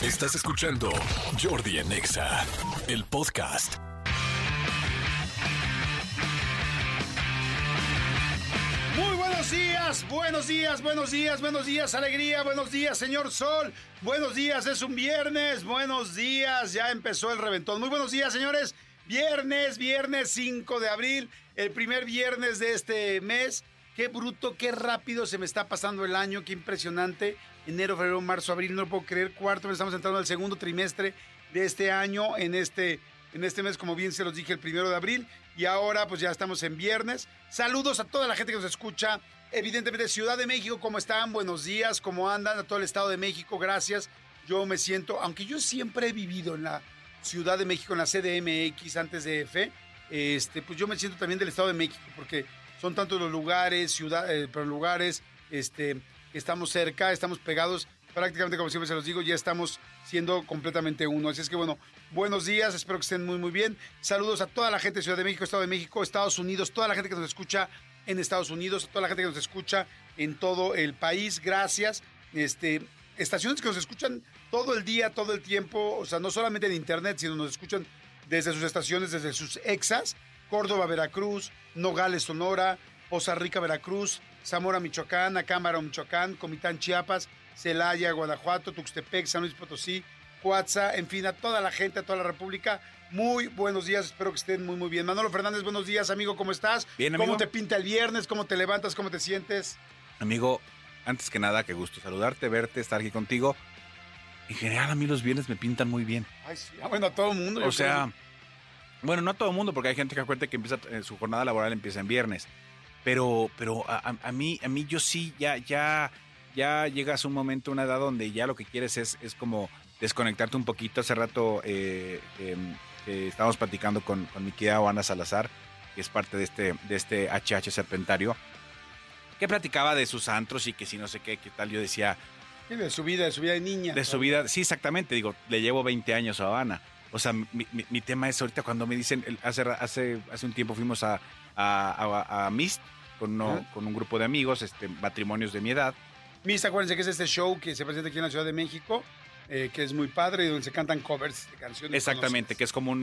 Estás escuchando Jordi en Exa, el podcast. Muy buenos días, buenos días, buenos días, buenos días, alegría, buenos días, señor Sol, buenos días, es un viernes, buenos días, ya empezó el reventón. Muy buenos días, señores, viernes 5 de abril, el primer viernes de este mes. Qué bruto, qué rápido se me está pasando el año, qué impresionante. Enero, febrero, marzo, abril, no lo puedo creer. Cuarto, estamos entrando al segundo trimestre de este año, en este mes, como bien se los dije, el 1 de abril. Y ahora, pues ya estamos en viernes. Saludos a toda la gente que nos escucha. Evidentemente, Ciudad de México, ¿cómo están? Buenos días, ¿cómo andan? A todo el Estado de México, gracias. Yo me siento, aunque yo siempre he vivido en la Ciudad de México, en la CDMX, antes de EFE, pues yo me siento también del Estado de México, porque son tantos los lugares, estamos cerca, estamos pegados, prácticamente como siempre se los digo, ya estamos siendo completamente uno. Así es que bueno, buenos días, espero que estén muy muy bien. Saludos a toda la gente de Ciudad de México, Estado de México, Estados Unidos, toda la gente que nos escucha en Estados Unidos, toda la gente que nos escucha en todo el país, gracias. Estaciones que nos escuchan todo el día, todo el tiempo, o sea, no solamente en internet, sino nos escuchan desde sus estaciones, desde sus exas. Córdoba, Veracruz, Nogales, Sonora, Poza Rica, Veracruz, Zamora, Michoacán, Acámbaro, Michoacán, Comitán, Chiapas, Celaya, Guanajuato, Tuxtepec, San Luis Potosí, Coatza, en fin, a toda la gente, a toda la República. Muy buenos días, espero que estén muy, muy bien. Manolo Fernández, buenos días, amigo, ¿cómo estás? Bien, amigo. ¿Cómo te pinta el viernes? ¿Cómo te levantas? ¿Cómo te sientes? Amigo, antes que nada, qué gusto saludarte, verte, estar aquí contigo. En general, a mí los viernes me pintan muy bien. Ay, sí, bueno, a todo el mundo. O sea, bueno, no a todo el mundo, porque hay gente que acuerda que empieza su jornada laboral empieza en viernes. Pero a mí yo sí, ya llegas a un momento, una edad donde ya lo que quieres es como desconectarte un poquito. Hace rato estábamos platicando con mi querida Ana Salazar, que es parte de este HH Serpentario, que platicaba de sus antros y que si no sé qué tal. Yo decía... Sí, de su vida de niña. De su vida, sí, exactamente. Digo, le llevo 20 años a Ana. O sea, mi tema es ahorita cuando me dicen, hace un tiempo fuimos a Mist con un grupo de amigos, matrimonios de mi edad. Mist, acuérdense que es este show que se presenta aquí en la Ciudad de México, que es muy padre y donde se cantan covers de canciones. Exactamente, que es como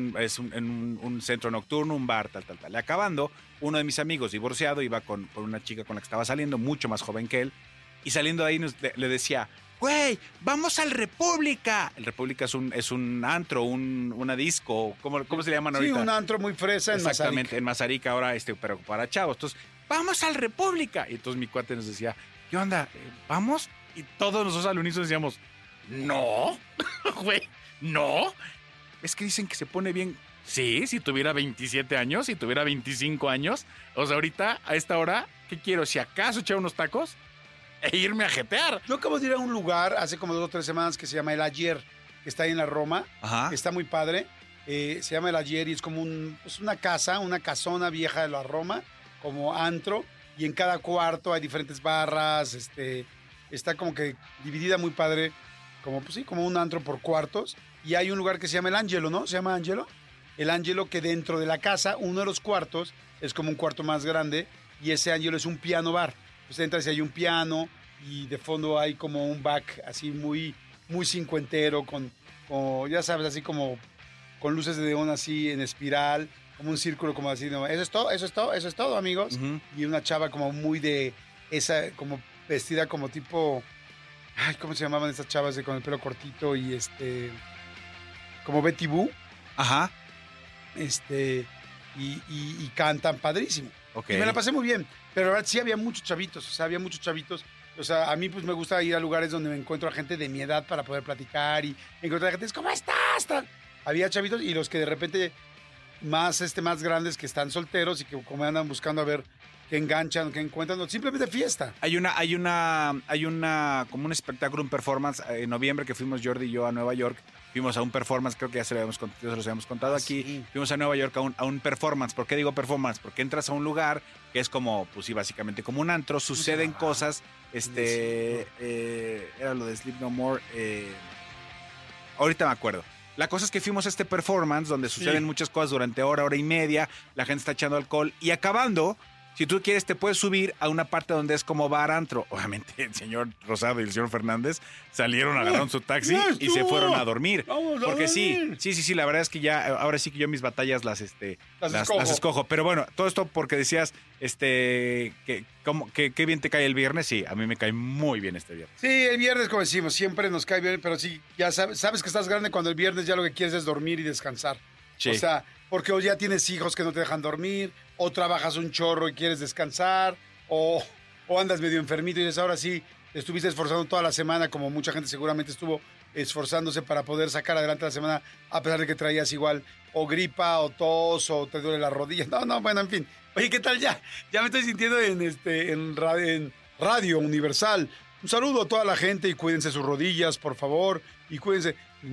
un centro nocturno, un bar, tal. Y acabando, uno de mis amigos divorciado iba con una chica con la que estaba saliendo, mucho más joven que él, y saliendo de ahí le decía... ¡Güey, vamos al República! El República es un antro, una disco, ¿cómo se llaman ahorita? Sí, un antro muy fresa en Mazarik. Exactamente, en Mazarik ahora, pero para chavos. Entonces, ¡vamos al República! Y entonces mi cuate nos decía, ¿qué onda? ¿Vamos? Y todos nosotros al unísono decíamos, ¡no! Güey, ¡no! Es que dicen que se pone bien. Sí, si tuviera 27 años, si tuviera 25 años. O sea, ahorita, a esta hora, ¿qué quiero? Si acaso echar unos tacos... e irme a jetear. Yo acabo de ir a un lugar hace como 2 o 3 semanas que se llama El Ayer, que está ahí en la Roma. Ajá. Está muy padre. Se llama El Ayer y es como una casona vieja de la Roma, como antro. Y en cada cuarto hay diferentes barras. Está como que dividida muy padre, como un antro por cuartos. Y hay un lugar que se llama El Ángelo, ¿no? ¿Se llama Ángelo? El Ángelo, que dentro de la casa, uno de los cuartos es como un cuarto más grande. Y ese Ángelo es un piano bar. Pues entras y hay un piano y de fondo hay como un back así muy, muy cincuentero, con, ya sabes, así como con luces de neón así en espiral, como un círculo como así. ¿No? Eso es todo, amigos. Uh-huh. Y una chava como muy de esa, como vestida como tipo, ay, ¿cómo se llamaban estas chavas con el pelo cortito y como Betty Boo? Ajá. Y cantan padrísimo. Okay. Y me la pasé muy bien. Pero la verdad sí había muchos chavitos. O sea, a mí pues me gusta ir a lugares donde me encuentro a gente de mi edad para poder platicar y encontrar a gente, ¿cómo estás? Había chavitos y los que de repente más grandes que están solteros y que como andan buscando a ver qué enganchan, qué encuentran, o simplemente fiesta. Hay como un espectáculo, un performance en noviembre que fuimos Jordi y yo a Nueva York. Fuimos a un performance, creo que ya se los habíamos contado aquí. Sí. Fuimos a Nueva York a un performance. ¿Por qué digo performance? Porque entras a un lugar que es como, pues sí, básicamente como un antro, suceden cosas. Era lo de Sleep No More. Ahorita me acuerdo. La cosa es que fuimos a este performance donde suceden muchas cosas durante hora y media. La gente está echando alcohol y acabando, Si tú quieres, te puedes subir a una parte donde es como bar antro. Obviamente, el señor Rosado y el señor Fernández salieron, agarraron su taxi y se fueron a dormir. Porque sí, la verdad es que ya, ahora sí que yo mis batallas las escojo. Pero bueno, todo esto porque decías, que bien te cae el viernes. Sí, a mí me cae muy bien este viernes. Sí, el viernes, como decimos, siempre nos cae bien, pero sí, ya sabes que estás grande cuando el viernes ya lo que quieres es dormir y descansar. Sí. O sea, porque o ya tienes hijos que no te dejan dormir, o trabajas un chorro y quieres descansar, o andas medio enfermito y dices, ahora sí, te estuviste esforzando toda la semana, como mucha gente seguramente estuvo esforzándose para poder sacar adelante la semana, a pesar de que traías igual o gripa, o tos, o te duele la rodilla. No, bueno, en fin. Oye, ¿qué tal ya? Ya me estoy sintiendo en Radio Universal. Un saludo a toda la gente y cuídense sus rodillas, por favor, y cuídense.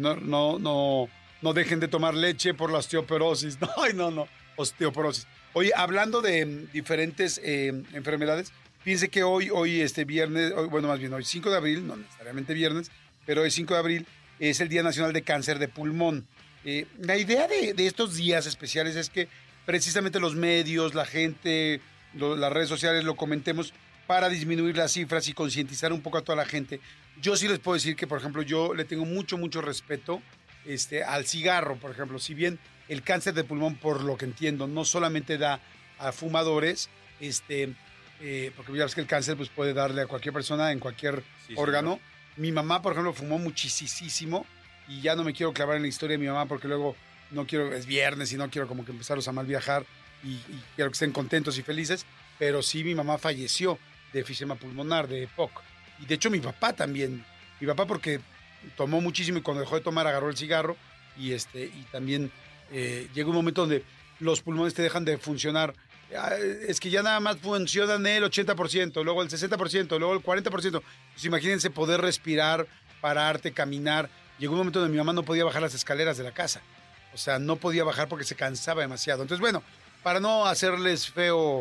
No dejen de tomar leche por la osteoporosis. No, osteoporosis. Oye, hablando de diferentes enfermedades, fíjense que hoy viernes, hoy 5 de abril, no necesariamente viernes, pero hoy 5 de abril es el Día Nacional de Cáncer de Pulmón. La idea de estos días especiales es que precisamente los medios, la gente, las redes sociales lo comentemos para disminuir las cifras y concientizar un poco a toda la gente. Yo sí les puedo decir que, por ejemplo, yo le tengo mucho respeto al cigarro, por ejemplo. Si bien el cáncer de pulmón, por lo que entiendo, no solamente da a fumadores, porque ya ves que el cáncer pues, puede darle a cualquier persona en cualquier órgano. Señor. Mi mamá, por ejemplo, fumó muchísimo y ya no me quiero clavar en la historia de mi mamá porque luego es viernes y no quiero como que empezarlos a mal viajar y quiero que estén contentos y felices, pero sí mi mamá falleció de efisema pulmonar, de EPOC. Y de hecho mi papá también, porque tomó muchísimo y cuando dejó de tomar agarró el cigarro y también llega un momento donde los pulmones te dejan de funcionar. Es que ya nada más funcionan el 80%, luego el 60%, luego el 40%. Pues imagínense poder respirar, pararte, caminar. Llegó un momento donde mi mamá no podía bajar las escaleras de la casa. O sea, no podía bajar porque se cansaba demasiado. Entonces, bueno, para no hacerles feo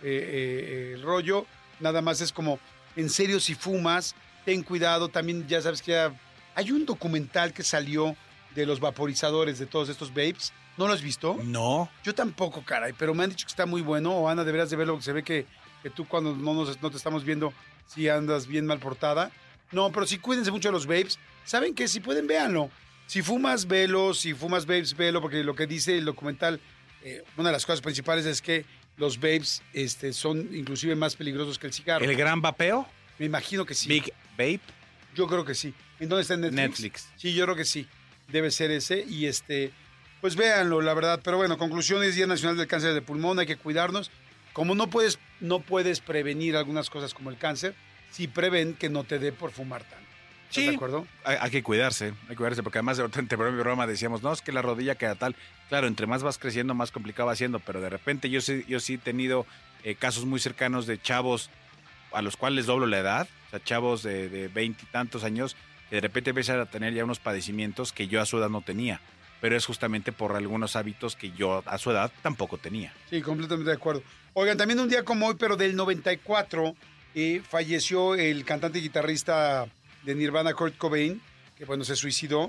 el rollo, nada más es como, en serio, si fumas, ten cuidado. También ya sabes que hay un documental que salió de los vaporizadores, de todos estos vapes. ¿No lo has visto? No. Yo tampoco, caray, pero me han dicho que está muy bueno. O Ana, deberías de verlo, que se ve que tú cuando no te estamos viendo, si andas bien mal portada. No, pero sí cuídense mucho de los vapes. ¿Saben qué? Si pueden, véanlo. Si fumas, velo. Si fumas vapes, velo, porque lo que dice el documental, una de las cosas principales es que los vapes son inclusive más peligrosos que el cigarro. ¿El gran vapeo? Me imagino que sí. ¿Big Vape? Yo creo que sí. ¿En dónde está? ¿En Netflix? Sí, yo creo que sí. Debe ser ese. Y pues véanlo, la verdad. Pero bueno, conclusiones, Día Nacional del Cáncer de Pulmón, hay que cuidarnos. Como no puedes prevenir algunas cosas como el cáncer, sí prevén que no te dé por fumar tanto. ¿Estás de acuerdo? Hay que cuidarse, porque además en el programa decíamos, no, es que la rodilla queda tal. Claro, entre más vas creciendo, más complicado va siendo, pero de repente yo sí he tenido casos muy cercanos de chavos a los cuales doblo la edad, o sea, chavos de 20 y tantos años, que de repente empiezan a tener ya unos padecimientos que yo a su edad no tenía, pero es justamente por algunos hábitos que yo a su edad tampoco tenía. Sí, completamente de acuerdo. Oigan, también un día como hoy, pero del 94, falleció el cantante y guitarrista de Nirvana, Kurt Cobain, que bueno, se suicidó.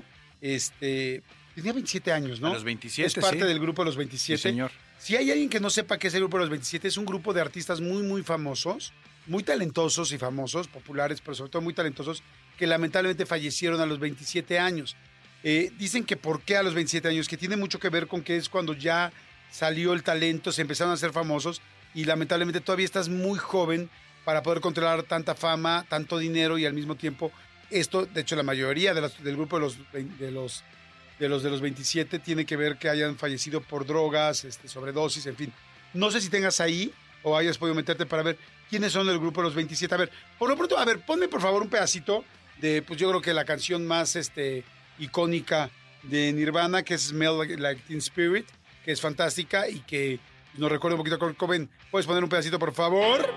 Tenía 27 años, ¿no? A los 27, es parte del grupo de los 27. Sí, señor. Si hay alguien que no sepa qué es el grupo de los 27, es un grupo de artistas muy, muy famosos, muy talentosos y famosos, populares, pero sobre todo muy talentosos, que lamentablemente fallecieron a los 27 años. Dicen que ¿por qué a los 27 años? Que tiene mucho que ver con que es cuando ya salió el talento, se empezaron a hacer famosos y lamentablemente todavía estás muy joven para poder controlar tanta fama, tanto dinero y al mismo tiempo esto, de hecho la mayoría del grupo de los 27 tiene que ver que hayan fallecido por drogas, sobredosis, en fin. No sé si tengas ahí o hayas podido meterte para ver quiénes son del grupo de los 27. A ver, por lo pronto, ponme por favor un pedacito de, pues yo creo que la canción más icónica de Nirvana, que es Smell Like Teen Spirit, que es fantástica y que nos recuerda un poquito a Kurt Cobain. ¿Puedes poner un pedacito, por favor?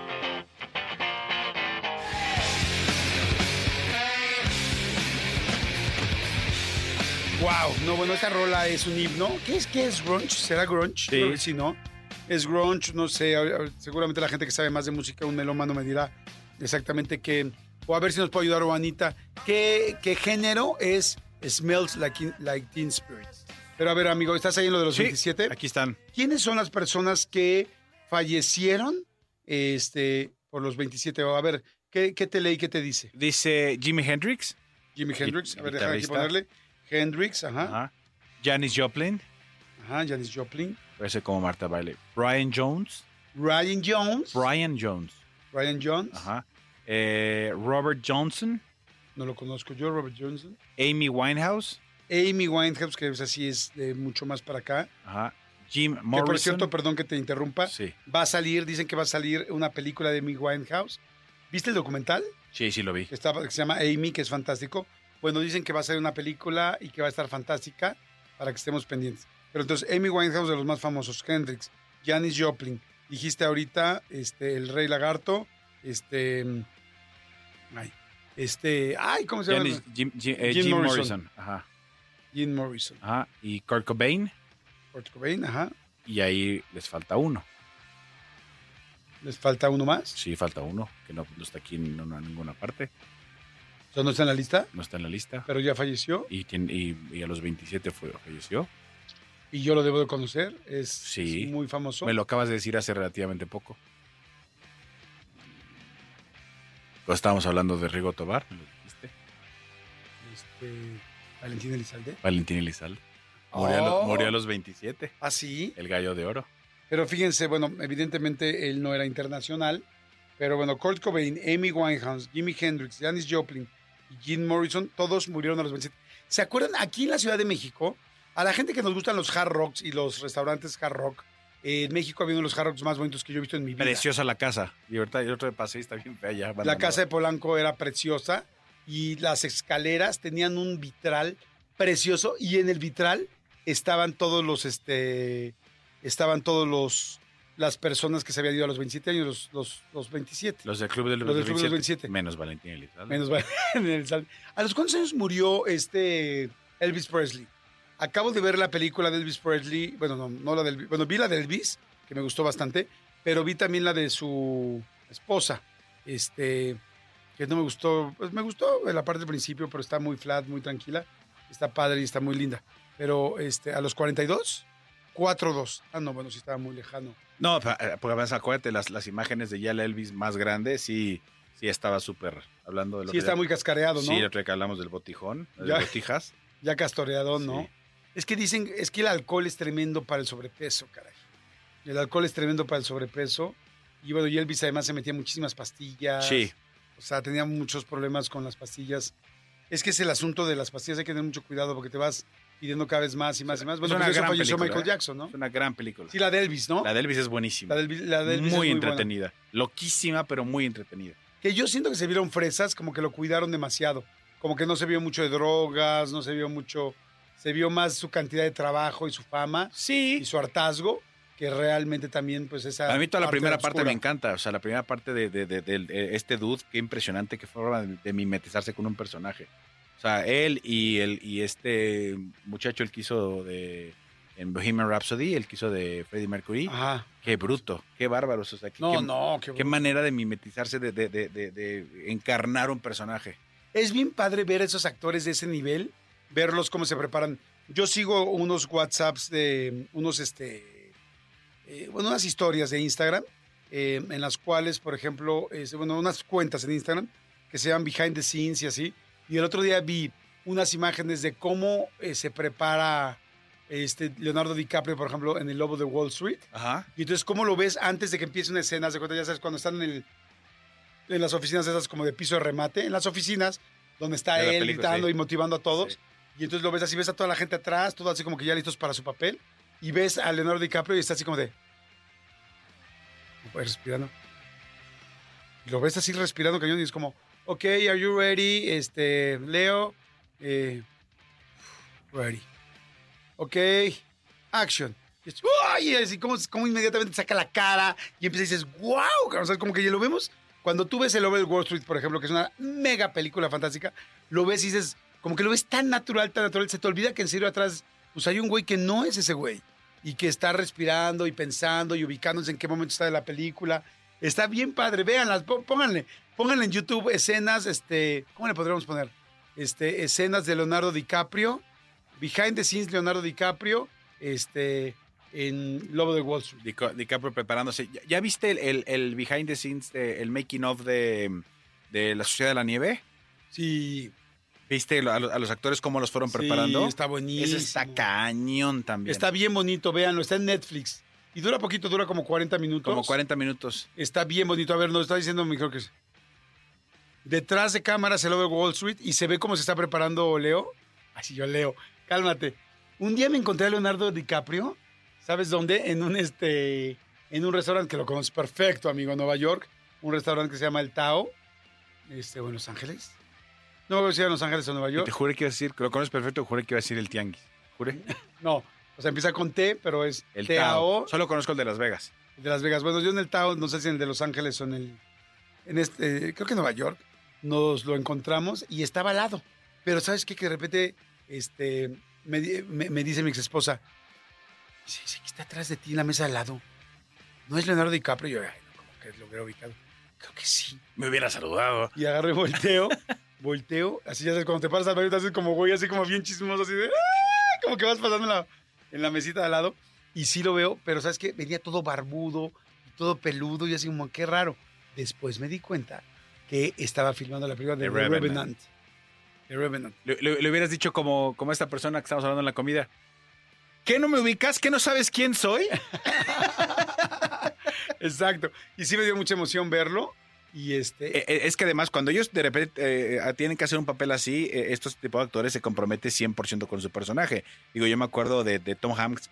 Wow, no, bueno, esta rola es un himno. ¿Qué es grunge? ¿Será grunge? Sí. Creo que sí, ¿no? Es grunge, no sé, seguramente la gente que sabe más de música, un melómano me dirá exactamente qué, o a ver si nos puede ayudar Juanita, qué género es Smells Like Teen Spirit. Pero a ver, amigo, ¿estás ahí en lo de los 27? Aquí están. ¿Quiénes son las personas que fallecieron por los 27. A ver, ¿qué te leí? ¿Qué te dice? Dice Jimi Hendrix. Jimi Hendrix. A ver, déjame aquí ponerle. Hendrix, ajá. Janis Joplin. Ajá, Janis Joplin. Parece como Marta Bailey. Brian Jones. Ryan Jones. Brian Jones. Ajá. Robert Johnson. No lo conozco yo, Robert Johnson. Amy Winehouse. Que es así, es de mucho más para acá. Ajá. Jim Morrison. Que por cierto, perdón que te interrumpa. Sí. Dicen que va a salir una película de Amy Winehouse. ¿Viste el documental? Sí, lo vi. Que se llama Amy, que es fantástico. Bueno, dicen que va a salir una película y que va a estar fantástica para que estemos pendientes. Pero entonces, Amy Winehouse, de los más famosos, Hendrix, Janis Joplin, dijiste ahorita, el Rey Lagarto, ¿cómo se llama? Jim Morrison. Ajá. Jim Morrison. Ajá. Y Kurt Cobain. Ajá. Y ahí les falta uno. ¿Les falta uno más? Sí, falta uno, que no está aquí en ninguna parte. ¿O sea, no está en la lista? No está en la lista. ¿Pero ya falleció? Y a los 27 falleció. Y yo lo debo de conocer. Es Sí. muy famoso. Me lo acabas de decir hace relativamente poco. Cuando estábamos hablando de Rigo Tobar, me lo dijiste. Valentín Elizalde. Murió a los 27. ¿Ah, sí? El Gallo de Oro. Pero fíjense, bueno, evidentemente él no era internacional, pero bueno, Kurt Cobain, Amy Winehouse, Jimi Hendrix, Janis Joplin y Jim Morrison, todos murieron a los 27. ¿Se acuerdan? Aquí en la Ciudad de México, a la gente que nos gustan los hard rocks y los restaurantes hard rock, en México había uno de los hard rocks más bonitos que yo he visto en mi vida. Preciosa la casa. Libertad, el otro de paseo está bien fea ya. La casa de Polanco era preciosa y las escaleras tenían un vitral precioso y en el vitral estaban todos las personas que se habían ido a los 27 años, los 27. Los del Club de los 27. Menos Valentín Elizalde. ¿A los cuántos años murió Elvis Presley? Acabo de ver la película de Elvis Presley. Bueno, no la del... Bueno, vi la de Elvis, que me gustó bastante, pero vi también la de su esposa, que no me gustó. Pues me gustó en la parte del principio, pero está muy flat, muy tranquila. Está padre y está muy linda. Pero a los 42... 4-2. Ah, no, bueno, sí estaba muy lejano. No, porque además acuérdate, las imágenes de ya el Elvis más grande, sí estaba súper hablando de lo sí, está muy cascareado, ¿no? Sí, el otro que hablamos del botijón, de botijas. Ya castoreado, ¿no? Sí. Es que dicen, es que el alcohol es tremendo para el sobrepeso, caray. El alcohol es tremendo para el sobrepeso. Y bueno, y Elvis además se metía muchísimas pastillas. Sí. O sea, tenía muchos problemas con las pastillas. Es que es el asunto de las pastillas, hay que tener mucho cuidado porque te vas pidiendo cada vez más y más y más. Bueno, pues eso falleció película, Michael Jackson, ¿no? Es una gran película. Sí, la de Elvis, ¿no? La de Elvis es buenísima. La de Elvis muy es entretenida. Buena. Loquísima, pero muy entretenida. Que yo siento que se vieron fresas, como que lo cuidaron demasiado. Como que no se vio mucho de drogas, no se vio mucho... Se vio más su cantidad de trabajo y su fama. Sí. Y su hartazgo, que realmente también, pues, esa... A mí toda la primera parte me encanta. O sea, la primera parte de este dude, qué impresionante, qué forma de mimetizarse con un personaje. O sea, él y este muchacho, el que hizo en Bohemian Rhapsody, el que hizo de Freddie Mercury. Ajá. Qué bruto, qué bárbaros. O sea, qué manera de mimetizarse, de encarnar un personaje. Es bien padre ver a esos actores de ese nivel, verlos cómo se preparan. Yo sigo unos WhatsApps de unas historias de Instagram, en las cuales, por ejemplo, unas cuentas en Instagram que se llaman Behind the Scenes y así. Y el otro día vi unas imágenes de cómo se prepara Leonardo DiCaprio, por ejemplo, en El Lobo de Wall Street. Ajá. Y entonces, cómo lo ves antes de que empiece una escena. Ya sabes, cuando están en las oficinas esas como de piso de remate, en las oficinas donde está él gritando y motivando a todos. Sí. Y entonces lo ves así, ves a toda la gente atrás, todo así como que ya listos para su papel. Y ves a Leonardo DiCaprio y está así como de... No puedes respirando. Y lo ves así respirando cañón y es como... Ok, are you ready? Leo. Ready. Ok, action. Y así como inmediatamente saca la cara y empieza y dices, wow. O sea, como que ya lo vemos. Cuando tú ves el Lobo de Wall Street, por ejemplo, que es una mega película fantástica, lo ves y dices, como que lo ves tan natural, se te olvida que en serio atrás, pues hay un güey que no es ese güey. Y que está respirando y pensando y ubicándose en qué momento está de la película. Está bien padre, véanlas, pónganle en YouTube escenas, ¿cómo le podríamos poner? Escenas de Leonardo DiCaprio, Behind the Scenes Leonardo DiCaprio, en Lobo de Wall Street. DiCaprio preparándose. ¿Ya viste el behind the scenes, el making of de La Sociedad de la Nieve? Sí. ¿Viste a los actores cómo los fueron preparando? Sí, está buenísimo. Eso está cañón también. Está bien bonito, véanlo, está en Netflix. Y dura poquito, dura como 40 minutos. Como 40 minutos. Está bien bonito. A ver, nos está diciendo, creo que es. Detrás de cámara se lo ve Wall Street y se ve cómo se está preparando Leo. Así yo leo. Cálmate. Un día me encontré a Leonardo DiCaprio. ¿Sabes dónde? En un restaurante que lo conoces perfecto, amigo, en Nueva York. Un restaurante que se llama El Tao. O en Los Ángeles. No me acuerdo si era en Los Ángeles o Nueva York. Te juré que iba a decir, que lo conoces perfecto, juré que iba a decir el Tianguis. ¿Juré? No, o sea, empieza con T, pero es El T-A-O. Tao. Solo conozco el de Las Vegas. De Las Vegas. Bueno, yo en el Tao, no sé si en el de Los Ángeles o en creo que en Nueva York, nos lo encontramos y estaba al lado. Pero ¿sabes qué? Que de repente me dice mi ex esposa, dice, ¿qué está atrás de ti en la mesa al lado? ¿No es Leonardo DiCaprio? Y yo, ay, no, como que lo hubiera ubicado. Creo que sí. Me hubiera saludado. Y agarré volteo, así ya sabes, cuando te paras al baño te haces como güey, así como bien chismoso, así de, ¡ah! Como que vas pasando en la mesita de al lado. Y sí lo veo, pero ¿sabes qué? Venía todo barbudo, todo peludo y así como, qué raro. Después me di cuenta que estaba filmando la película de The Revenant. The Revenant. Le hubieras dicho como esta persona que estamos hablando en la comida. ¿Qué, no me ubicas? ¿Qué no sabes quién soy? Exacto. Y sí me dio mucha emoción verlo. Y Es que además cuando ellos de repente tienen que hacer un papel así, estos tipos de actores se comprometen 100% con su personaje. Digo, yo me acuerdo de Tom Hanks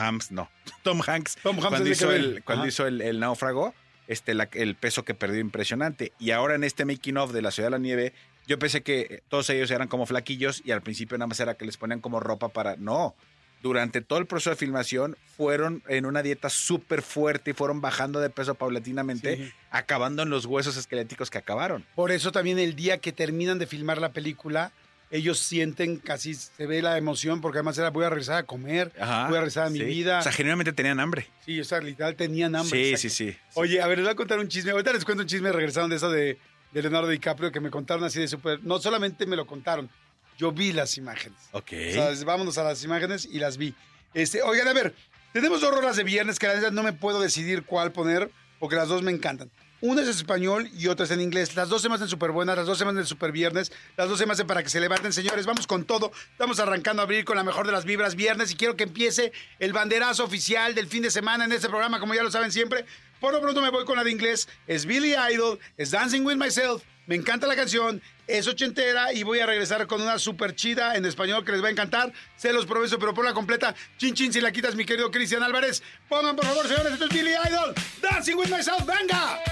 cuando hizo el náufrago, el peso que perdió impresionante. Y ahora en este making of de La Ciudad de la Nieve, yo pensé que todos ellos eran como flaquillos y al principio nada más era que les ponían como ropa para... No, durante todo el proceso de filmación fueron en una dieta súper fuerte y fueron bajando de peso paulatinamente, sí, acabando en los huesos esqueléticos que acabaron. Por eso también el día que terminan de filmar la película, ellos sienten, casi se ve la emoción, porque además era, voy a regresar a comer, ajá, voy a regresar a mi vida. O sea, genuinamente tenían hambre. Sí, o sea, literal tenían hambre. Sí. Oye, a ver, les voy a contar un chisme. Ahorita les cuento un chisme, regresaron de eso de Leonardo DiCaprio, que me contaron así de súper... No solamente me lo contaron, yo vi las imágenes. Ok. O sea, vámonos a las imágenes y las vi. Oigan, a ver, tenemos 2 rolas de viernes que la verdad no me puedo decidir cuál poner, porque las 2 me encantan. Una es en español y otra es en inglés. Las 2 se me hacen súper buenas, las 2 se me hacen súper viernes, las 2 se me hacen para que se levanten, señores. Vamos con todo. Estamos arrancando a abrir con la mejor de las vibras viernes y quiero que empiece el banderazo oficial del fin de semana en este programa, como ya lo saben siempre. Por lo pronto me voy con la de inglés. Es Billy Idol, es Dancing With Myself. Me encanta la canción, es ochentera y voy a regresar con una súper chida en español que les va a encantar. Se los prometo, pero por la completa, chin chin si la quitas, mi querido Cristian Álvarez. Pongan por favor, señores, esto es Billy Idol, Dancing With Myself, ¡venga!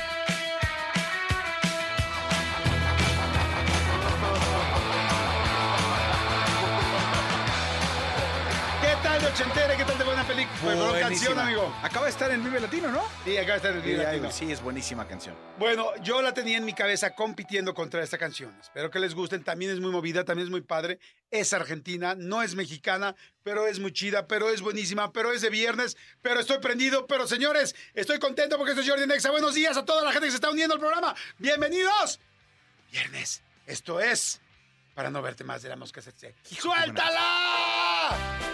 ¿Qué tal de ochentera? ¿Qué tal de buena película? Buena canción, amigo. Acaba de estar en Vive Latino, ¿no? Sí, acaba de estar en el Vive Latino. Sí, es buenísima canción. Bueno, yo la tenía en mi cabeza compitiendo contra esta canción. Espero que les gusten. También es muy movida, también es muy padre. Es argentina, no es mexicana, pero es muy chida, pero es buenísima, pero es de viernes, pero estoy prendido. Pero señores, estoy contento porque esto es Jordi Nexa. Buenos días a toda la gente que se está uniendo al programa. ¡Bienvenidos! Viernes, esto es Para No Verte Más de la Mosca Tsetse. ¡Suéltala!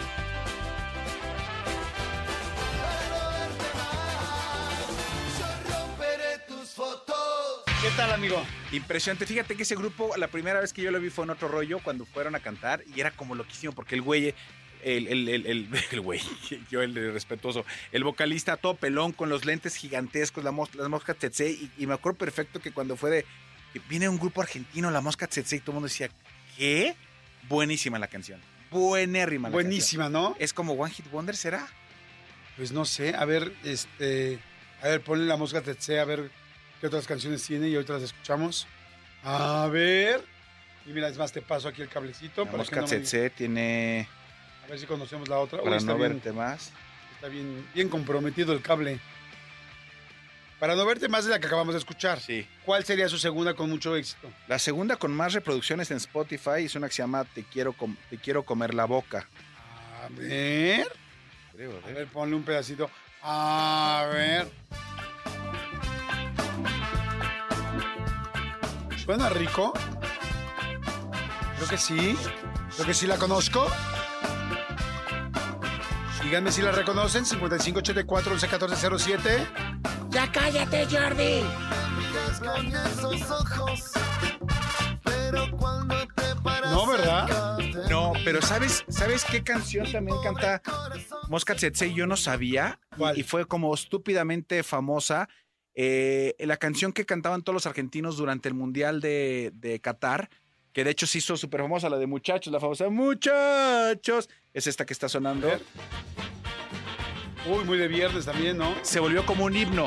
¿Qué tal, amigo? Impresionante. Fíjate que ese grupo, la primera vez que yo lo vi fue en Otro Rollo, cuando fueron a cantar, y era como loquísimo, porque el güey, el respetuoso, el vocalista todo pelón, con los lentes gigantescos, las moscas tsetse, y me acuerdo perfecto que cuando fue de, que viene un grupo argentino, la mosca tsetse, y todo el mundo decía, ¿qué? Buenísima la canción. Buenérrima la Buenísima, canción. ¿no? ¿Es como One Hit Wonder, será? Pues no sé, a ver, ponle la mosca tsetse, a ver qué otras canciones tiene y ahorita las escuchamos. A ver. Y mira, es más, te paso aquí el cablecito. La mosca tsetse tiene... A ver si conocemos la otra. Para No Verte Más. Está bien comprometido el cable. Para No Verte Más es la que acabamos de escuchar. Sí. ¿Cuál sería su segunda con mucho éxito? La segunda con más reproducciones en Spotify es una que se llama Te quiero comer la boca. A ver. Creo, a ver, ponle un pedacito. A ver. ¿Suena rico? Creo que sí la conozco. Díganme si la reconocen. 5584-111407. ¡Ya cállate, Jordi! No, ¿verdad? No, pero ¿sabes qué canción también canta Mosca Tsetse? Yo no sabía. ¿Cuál? Y fue como estúpidamente famosa. La canción que cantaban todos los argentinos durante el Mundial de Qatar, que de hecho se hizo súper famosa, la de Muchachos, la famosa Muchachos. Es esta que está sonando. Uy, muy de viernes también, ¿no? Se volvió como un himno.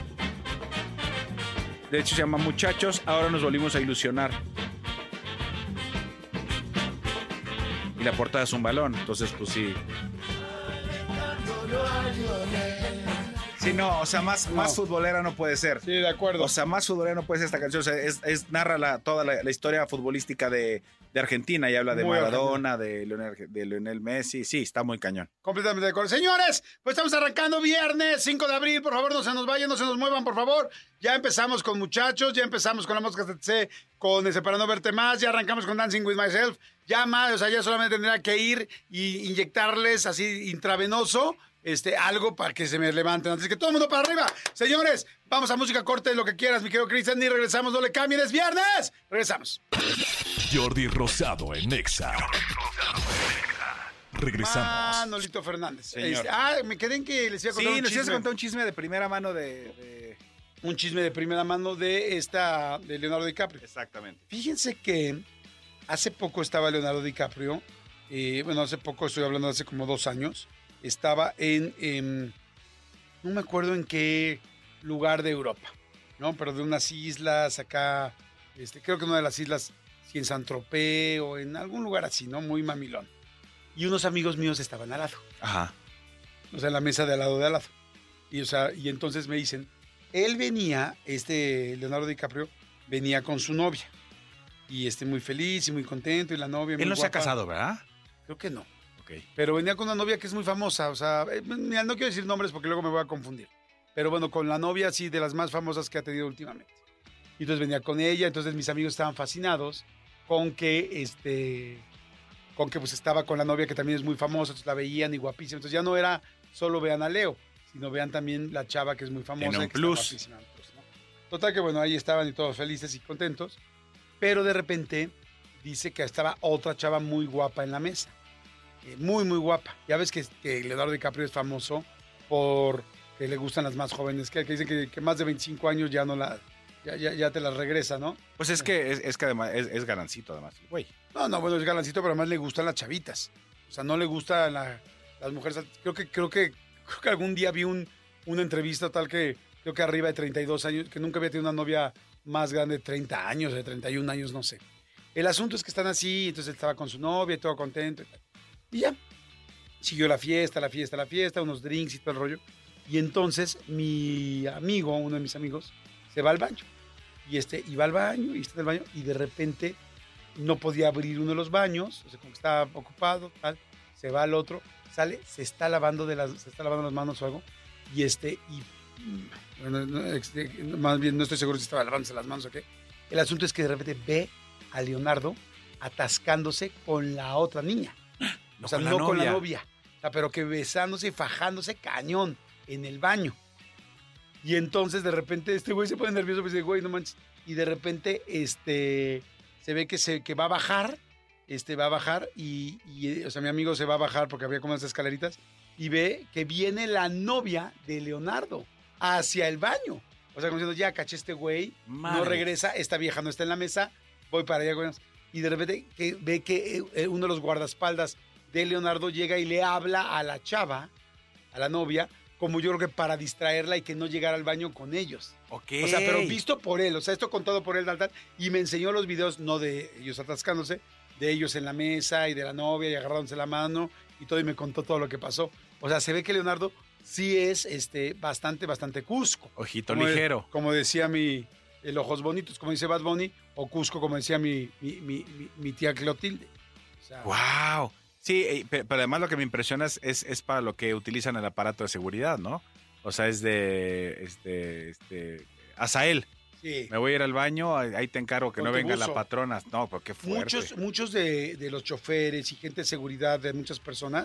De hecho se llama Muchachos, ahora nos volvimos a ilusionar. Y la portada es un balón, entonces pues sí. Sí, no, o sea, más futbolera no puede ser. Sí, de acuerdo. O sea, más futbolera no puede ser esta canción. O sea, narra toda la historia futbolística de Argentina y habla de Muy Maradona, de Lionel Messi. Sí, está muy cañón. Completamente de acuerdo. Señores, pues estamos arrancando viernes 5 de abril. Por favor, no se nos vayan, no se nos muevan, por favor. Ya empezamos con Muchachos, ya empezamos con La Mosca Tsetse, con Para no verte más, ya arrancamos con Dancing with Myself. Ya más, o sea, ya solamente tendría que ir y inyectarles así intravenoso algo para que se me levanten. Así que todo el mundo para arriba. Señores, vamos a música corte, lo que quieras, mi querido Cristian, y regresamos, no le cambien, es viernes. Regresamos. Jordi Rosado en Nexa. Regresamos. Nolito Fernández. Señor. Me quedé en que les iba a contar un les ibas a chisme. contar un chisme de primera mano de... Un chisme de primera mano de Leonardo DiCaprio. Exactamente. Fíjense que hace poco estaba Leonardo DiCaprio, hace poco, estoy hablando de hace como 2 años, estaba no me acuerdo en qué lugar de Europa, ¿no? Pero de unas islas acá, creo que una de las islas, si en Saint-Tropez o en algún lugar así, ¿no? Muy mamilón. Y unos amigos míos estaban al lado. Ajá. O sea, en la mesa de al lado. Y entonces me dicen, él venía, Leonardo DiCaprio, venía con su novia. Y muy feliz y muy contento, y la novia muy Él no se ha guapa. casado, ¿verdad? Creo que no. Ok. Pero venía con una novia que es muy famosa, o sea, mira, no quiero decir nombres porque luego me voy a confundir. Pero bueno, con la novia, sí, de las más famosas que ha tenido últimamente. Y entonces venía con ella, entonces mis amigos estaban fascinados con que, pues estaba con la novia que también es muy famosa, entonces la veían y guapísima. Entonces ya no era solo vean a Leo, sino vean también la chava que es muy famosa. Tiene un y que plus. está guapísima, pues, ¿no? Total que bueno, ahí estaban y todos felices y contentos. Pero de repente dice que estaba otra chava muy guapa en la mesa. Muy, muy guapa. Ya ves que Leonardo DiCaprio es famoso por que le gustan las más jóvenes, que dicen que más de 25 años ya no ya te las regresa, ¿no? Pues es que además es galancito, además, güey. No, bueno, es galancito, pero además le gustan las chavitas. O sea, no le gustan las mujeres. Creo que algún día vi una entrevista tal que creo que arriba de 32 años, que nunca había tenido una novia más grande de 30 años, de 31 años, no sé. El asunto es que están así, entonces él estaba con su novia, todo contento. Y ya, siguió la fiesta, unos drinks y todo el rollo. Y entonces mi amigo, uno de mis amigos, se va al baño. Y va al baño, y está en el baño, y de repente no podía abrir uno de los baños, o sea, como que estaba ocupado, tal. Se va al otro, sale, se está lavando las manos o algo. Bueno, más bien no estoy seguro si estaba lavándose las manos o qué. El asunto es que de repente ve a Leonardo atascándose con la otra niña. O sea, no con la novia. O sea, pero que besándose y fajándose cañón en el baño. Y entonces de repente este güey se pone nervioso y dice, güey, no manches. Y de repente se ve que va a bajar. O sea, mi amigo se va a bajar porque había como unas escaleritas. Y ve que viene la novia de Leonardo hacia el baño. O sea, como diciendo, ya caché este güey, no regresa, esta vieja no está en la mesa, voy para allá, güey. Y de repente ve que uno de los guardaespaldas de Leonardo llega y le habla a la chava, a la novia, como yo creo que para distraerla y que no llegara al baño con ellos. Ok. O sea, pero visto por él, o sea, esto contado por él, tal, y me enseñó los videos, no de ellos atascándose, de ellos en la mesa y de la novia y agarrándose la mano y todo, y me contó todo lo que pasó. O sea, se ve que Leonardo sí es bastante cusco. Ojito ligero. Como decía el ojos bonitos, como dice Bad Bunny, o cusco, como decía mi tía Clotilde. O sea, ¡Wow! Sí, pero además lo que me impresiona es para lo que utilizan el aparato de seguridad, ¿no? O sea, es de Azael. sí. Me voy a ir al baño, ahí te encargo que Con no tu venga buzo. la patrona. No, pero qué fuerte. Muchos de los choferes y gente de seguridad de muchas personas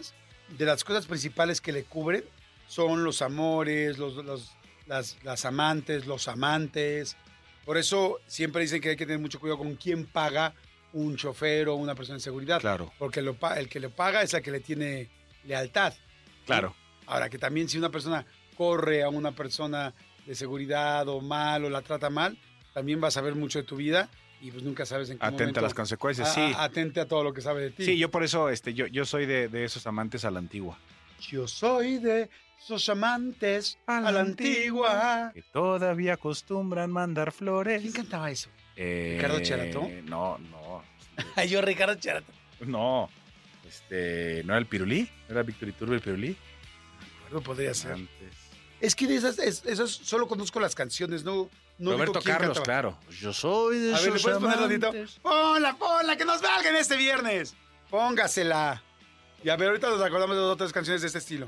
de las cosas principales que le cubren son los amores, las amantes, los amantes. Por eso siempre dicen que hay que tener mucho cuidado con quién paga un chofer o una persona de seguridad. Claro. Porque el que lo paga es el que le tiene lealtad. Claro. Ahora, que también si una persona corre a una persona de seguridad o mal o la trata mal, también vas a ver mucho de tu vida y pues nunca sabes en qué momento. Atenta a las consecuencias, sí. Atente a todo lo que sabe de ti. Sí, yo por eso, yo soy de esos amantes a la antigua. Yo soy de esos amantes a la antigua. Que todavía acostumbran mandar flores. ¿Quién cantaba eso? ¿Ricardo Cherato? No. Ay, yo, Ricardo Cherato. No. ¿No era el Pirulí? ¿No era Víctor Iturbe el Pirulí? No podría ser. Antes. Es que de esas solo conozco las canciones, no Roberto digo quién Carlos, cantaba. claro. Yo soy de A ver, ¿le esos puedes poner ratito? amantes. Ponla, que nos valgan este viernes. Póngasela. Y a ver, ahorita nos acordamos de otras canciones de este estilo.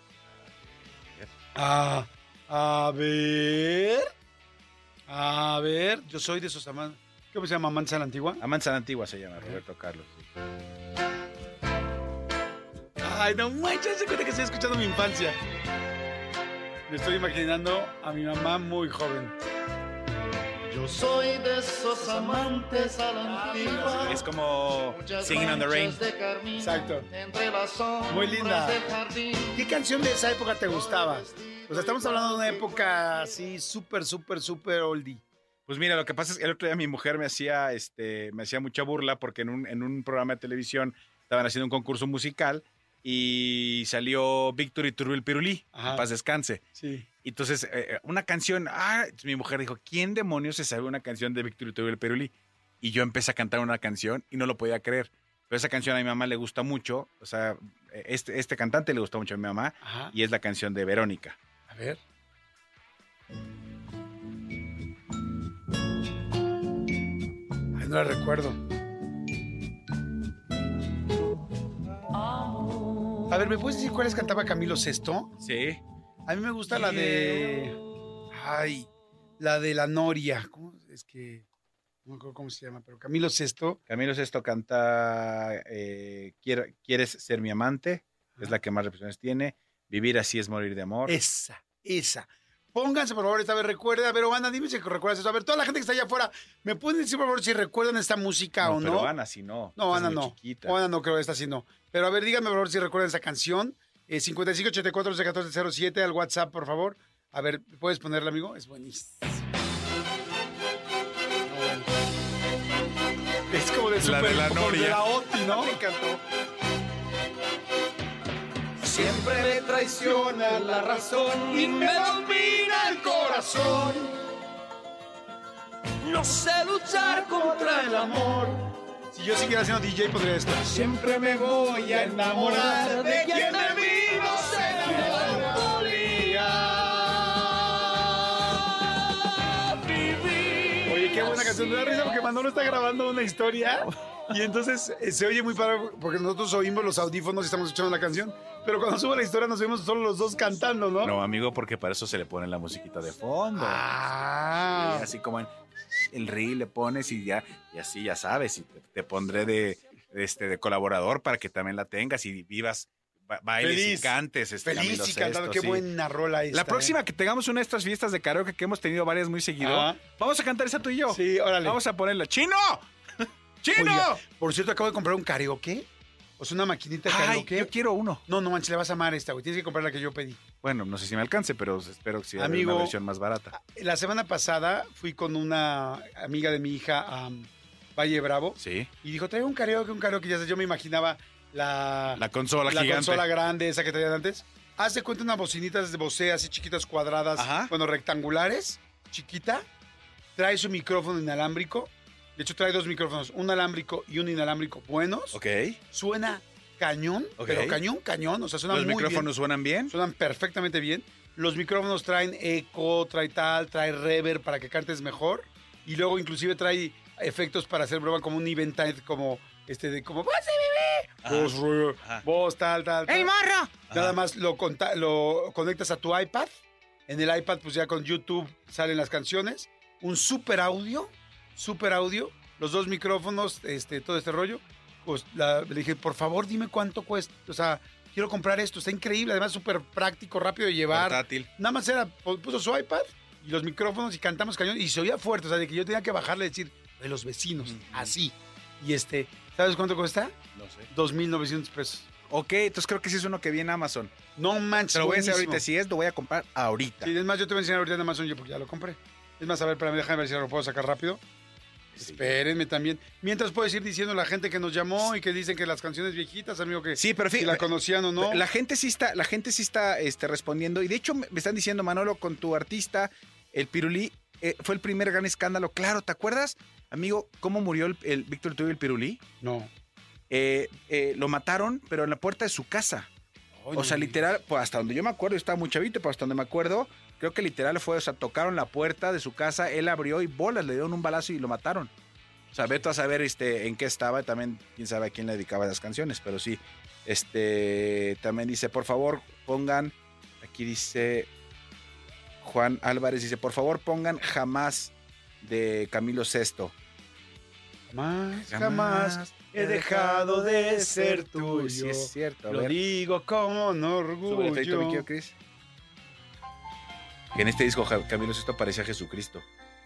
A ver, yo soy de esos amantes. ¿Cómo se llama? ¿Amantes a la antigua? Amantes a la antigua se llama, Roberto Carlos. Sí. Ay, no manches, se cuenta que estoy escuchando mi infancia. Me estoy imaginando a mi mamá muy joven. Yo soy de esos amantes a la antigua. Es como Singing on the Rain. Exacto. Muy linda. ¿Qué canción de esa época te gustaba? O sea, estamos hablando de una época así súper oldie. Pues mira, lo que pasa es que el otro día mi mujer me hacía mucha burla porque en un programa de televisión estaban haciendo un concurso musical y salió Víctor Iturbe el Pirulí, en paz descanse. Sí. Entonces, una canción, mi mujer dijo, ¿quién demonios se sabe una canción de Víctor Iturbe el Pirulí? Y yo empecé a cantar una canción y no lo podía creer. Pero esa canción a mi mamá le gusta mucho, o sea, este cantante le gusta mucho a mi mamá. Ajá. Y es la canción de Verónica. A ver. Ay, no la recuerdo. A ver, ¿me puedes decir cuáles cantaba Camilo Sesto? Sí. A mí me gusta la de... Ay, la de La Noria. ¿Cómo? Es que... No me acuerdo cómo se llama, pero Camilo Sesto. Camilo Sesto canta ¿Quieres ser mi amante? Es la que más repeticiones tiene. Vivir así es morir de amor. Esa. Pónganse, por favor, esta vez recuerda. A ver, Ana, dime si recuerdas eso. A ver, toda la gente que está allá afuera, ¿me pueden decir, por favor, si recuerdan esta música o no? Pero Ana sí no. No, Ana es muy no. chiquita. Ana no, creo que esta sí no. Pero a ver, díganme, por favor, si recuerdan esa canción. 5584-1407 al WhatsApp, por favor. A ver, ¿puedes ponerla, amigo? Es buenísimo. Es como de La de La como Noria. de la Oti, ¿no? Me encantó. Siempre me traiciona la razón y me domina el corazón. No sé luchar contra el amor. Si yo siguiera siendo DJ, podría esto. Siempre me voy a enamorar de quien de mí no se enamoraría. Vivir. Oye, qué buena canción. Me da risa porque Manolo está grabando una historia y entonces se oye muy padre porque nosotros oímos los audífonos y estamos escuchando la canción. Pero cuando sube la historia nos vemos solo los dos cantando, ¿no? No, amigo, porque para eso se le pone la musiquita de fondo. Ah. Sí, así como en el reel le pones y así ya sabes. Y te pondré de colaborador para que también la tengas y vivas, bailes Feliz. y cantes. Feliz Camilo y cantando. Sesto, Qué sí. buena rola esta. La próxima que tengamos una de estas fiestas de karaoke que hemos tenido varias muy seguido, Ajá. vamos a cantar esa tú y yo. Sí, órale. Vamos a ponerla. ¡Chino! ¡Chino! Oiga, por cierto, acabo de comprar un karaoke. O sea, una maquinita de Ay, karaoke. yo quiero uno. No manches, le vas a amar esta, güey. Tienes que comprar la que yo pedí. Bueno, no sé si me alcance, pero espero que sea Amigo, una versión más barata. La semana pasada fui con una amiga de mi hija a Valle Bravo. Sí. Y dijo, traigo un karaoke. Ya sé, yo me imaginaba la consola gigante. consola grande, esa que traían antes. Haz de cuenta unas bocinitas de Bose así chiquitas, cuadradas, Ajá. bueno, rectangulares, chiquita. Trae su micrófono inalámbrico. De hecho, trae dos micrófonos, un alámbrico y un inalámbrico buenos. Ok. Suena cañón, Ok. pero cañón. O sea, suena ¿Los muy micrófonos suenan bien? bien. Suenan perfectamente bien. Los micrófonos traen eco, trae reverb para que cantes mejor. Y luego inclusive trae efectos para hacer broma como un event como como ¡voz de bebé! Ajá. Voz tal. ¡Ey, morro! Nada más lo conectas a tu iPad. En el iPad, pues ya con YouTube salen las canciones. Un super audio. Los dos micrófonos, todo este rollo. Pues le dije, por favor, dime cuánto cuesta. O sea, quiero comprar esto, está increíble, además súper práctico, rápido de llevar. Portátil. Nada más puso su iPad y los micrófonos y cantamos cañón y se oía fuerte, o sea, de que yo tenía que bajarle y decir, de los vecinos, así. Y ¿sabes cuánto cuesta? No sé. 2,900 pesos. Ok, entonces creo que sí es uno que viene en Amazon. No manches, Te lo voy a decir buenísimo. ahorita. Si es, lo voy a comprar ahorita. Sí, es más, yo te voy a enseñar ahorita en Amazon yo porque ya lo compré. Es más, a ver, déjame ver si lo puedo sacar rápido. Sí. Espérenme también. Mientras puedes ir diciendo a la gente que nos llamó y que dicen que las canciones viejitas, amigo, que Sí, pero si fíjate, la conocían o no. La gente sí está respondiendo. Y de hecho me están diciendo, Manolo, con tu artista, el Pirulí, fue el primer gran escándalo. Claro, ¿te acuerdas, amigo, cómo murió el Víctor Tuyo y el Pirulí? No. Lo mataron, pero en la puerta de su casa. Ay, O sea, no. literal, pues hasta donde yo me acuerdo, yo estaba muy chavito, pero hasta donde me acuerdo, creo que literal fue, o sea, tocaron la puerta de su casa, él abrió y bolas, le dieron un balazo y lo mataron. O sea, vete a saber en qué estaba, también quién sabe a quién le dedicaba las canciones, pero sí. También dice, por favor, pongan, aquí dice Juan Álvarez, dice, por favor, pongan Jamás de Camilo VI. Jamás he dejado de ser tuyo. Sí, es cierto. A Lo ver, digo con súbele, Feito, mi orgullo. querido Chris. Que en este disco Camilo VI parecía Jesucristo.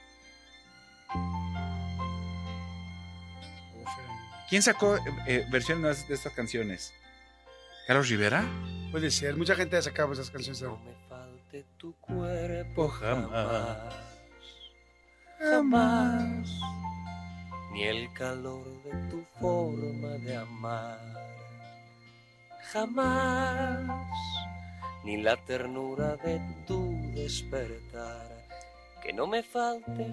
¿Quién sacó versiones de estas canciones? ¿Carlos Rivera? Puede ser, mucha gente ha sacado esas canciones. No me falte tu cuerpo jamás. jamás, ni el calor de tu forma de amar, jamás, ni la ternura de tu despertar, que no me falte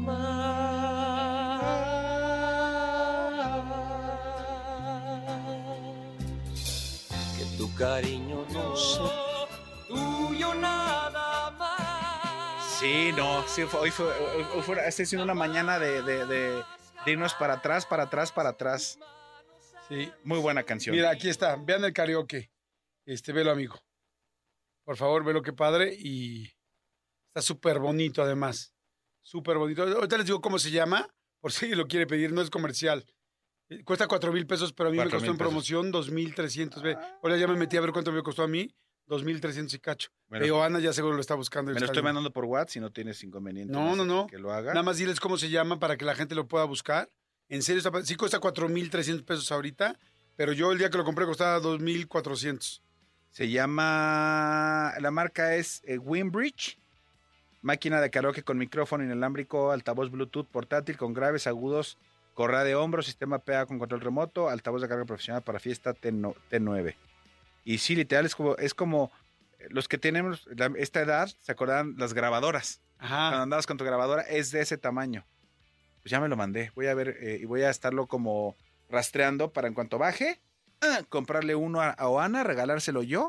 jamás, que tu cariño no sea tuyo nada más. Sí, no, sí, hoy fue sido una mañana de irnos para atrás, para atrás, para atrás. Sí. Muy buena canción. Mira, aquí está. Vean el karaoke. Velo, amigo. Por favor, velo qué padre. Y está súper bonito, además. Súper bonito. Ahorita les digo cómo se llama, por si lo quiere pedir. No es comercial. Cuesta 4,000 pesos, pero a mí me 4,000 costó en pesos. promoción 2,300. Ahora ya me metí a ver cuánto me costó a mí. 2,300 y cacho. Bueno, Pero Ana ya seguro lo está buscando. me lo estoy mandando por WhatsApp si no tienes inconveniente. No. Que lo haga. Nada más diles cómo se llama para que la gente lo pueda buscar. En serio, sí cuesta 4,300 pesos ahorita, pero yo el día que lo compré costaba 2,400. Se llama, la marca es Winbridge, máquina de karaoke con micrófono inalámbrico, altavoz Bluetooth portátil con graves, agudos, correa de hombro, sistema PA con control remoto, altavoz de carga profesional para fiesta T9. Y sí, literal, es como los que tenemos esta edad, ¿se acordan? Las grabadoras. Cuando Ajá. andabas con tu grabadora, es de ese tamaño. Pues ya me lo mandé. Voy a ver y voy a estarlo como rastreando para en cuanto baje, comprarle uno a Oana, regalárselo yo,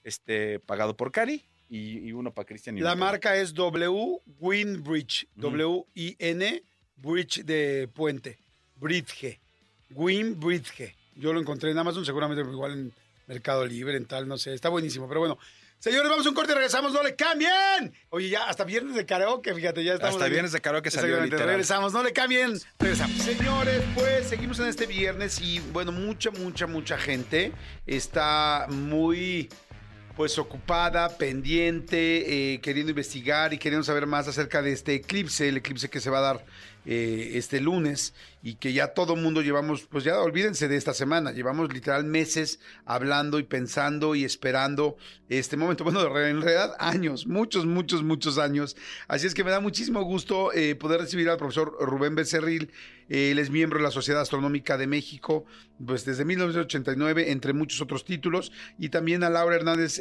pagado por Cari, y uno para Cristian. y La uno para- marca es Winbridge. Ujú. W-I-N, Bridge de puente. Bridge. Winbridge. Yo lo encontré en Amazon, seguramente igual en Mercado Libre, en tal, no sé. Está buenísimo, pero bueno. Señores, vamos a un corte y regresamos. ¡No le cambien! Oye, ya hasta viernes de karaoke, fíjate, ya estamos. Hasta viernes de karaoke salió Exactamente, literal. regresamos, no le cambien. Regresamos. Señores, pues seguimos en este viernes y bueno, mucha gente está muy pues ocupada, pendiente, queriendo investigar y queriendo saber más acerca de este eclipse, el eclipse que se va a dar este lunes y que ya todo el mundo llevamos, pues ya olvídense de esta semana, llevamos literal meses hablando y pensando y esperando este momento, bueno, en realidad años, muchos años, así es que me da muchísimo gusto poder recibir al profesor Rubén Becerril. Él es miembro de la Sociedad Astronómica de México, pues desde 1989, entre muchos otros títulos, y también a Laura Hernández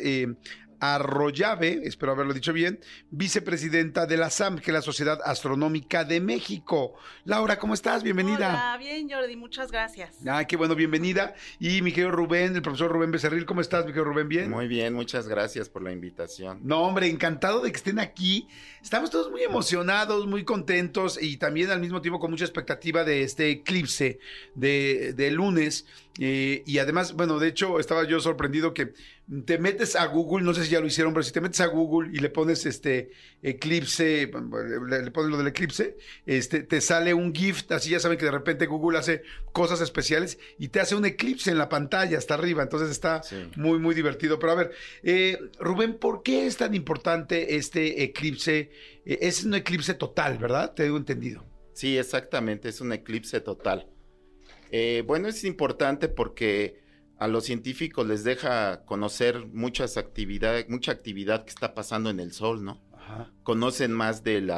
Arroyave, espero haberlo dicho bien, vicepresidenta de la SAM, que es la Sociedad Astronómica de México. Laura, ¿cómo estás? Bienvenida. Hola, bien, Jordi, muchas gracias. Qué bueno, bienvenida. Y mi querido Rubén, el profesor Rubén Becerril, ¿cómo estás, mi querido Rubén? ¿Bien? Muy bien, muchas gracias por la invitación. No, hombre, encantado de que estén aquí. Estamos todos muy emocionados, muy contentos y también al mismo tiempo con mucha expectativa de este eclipse de lunes. Y además, bueno, de hecho, estaba yo sorprendido que te metes a Google, no sé si ya lo hicieron, pero si te metes a Google y le pones eclipse, le pones lo del eclipse, te sale un GIF, así ya saben que de repente Google hace cosas especiales y te hace un eclipse en la pantalla hasta arriba, entonces está muy, muy divertido. Pero a ver, Rubén, ¿por qué es tan importante este eclipse? Es un eclipse total, ¿verdad? Te digo entendido. Sí, exactamente, es un eclipse total. Bueno, es importante porque a los científicos les deja conocer mucha actividad que está pasando en el Sol, ¿no? Ajá. Conocen más del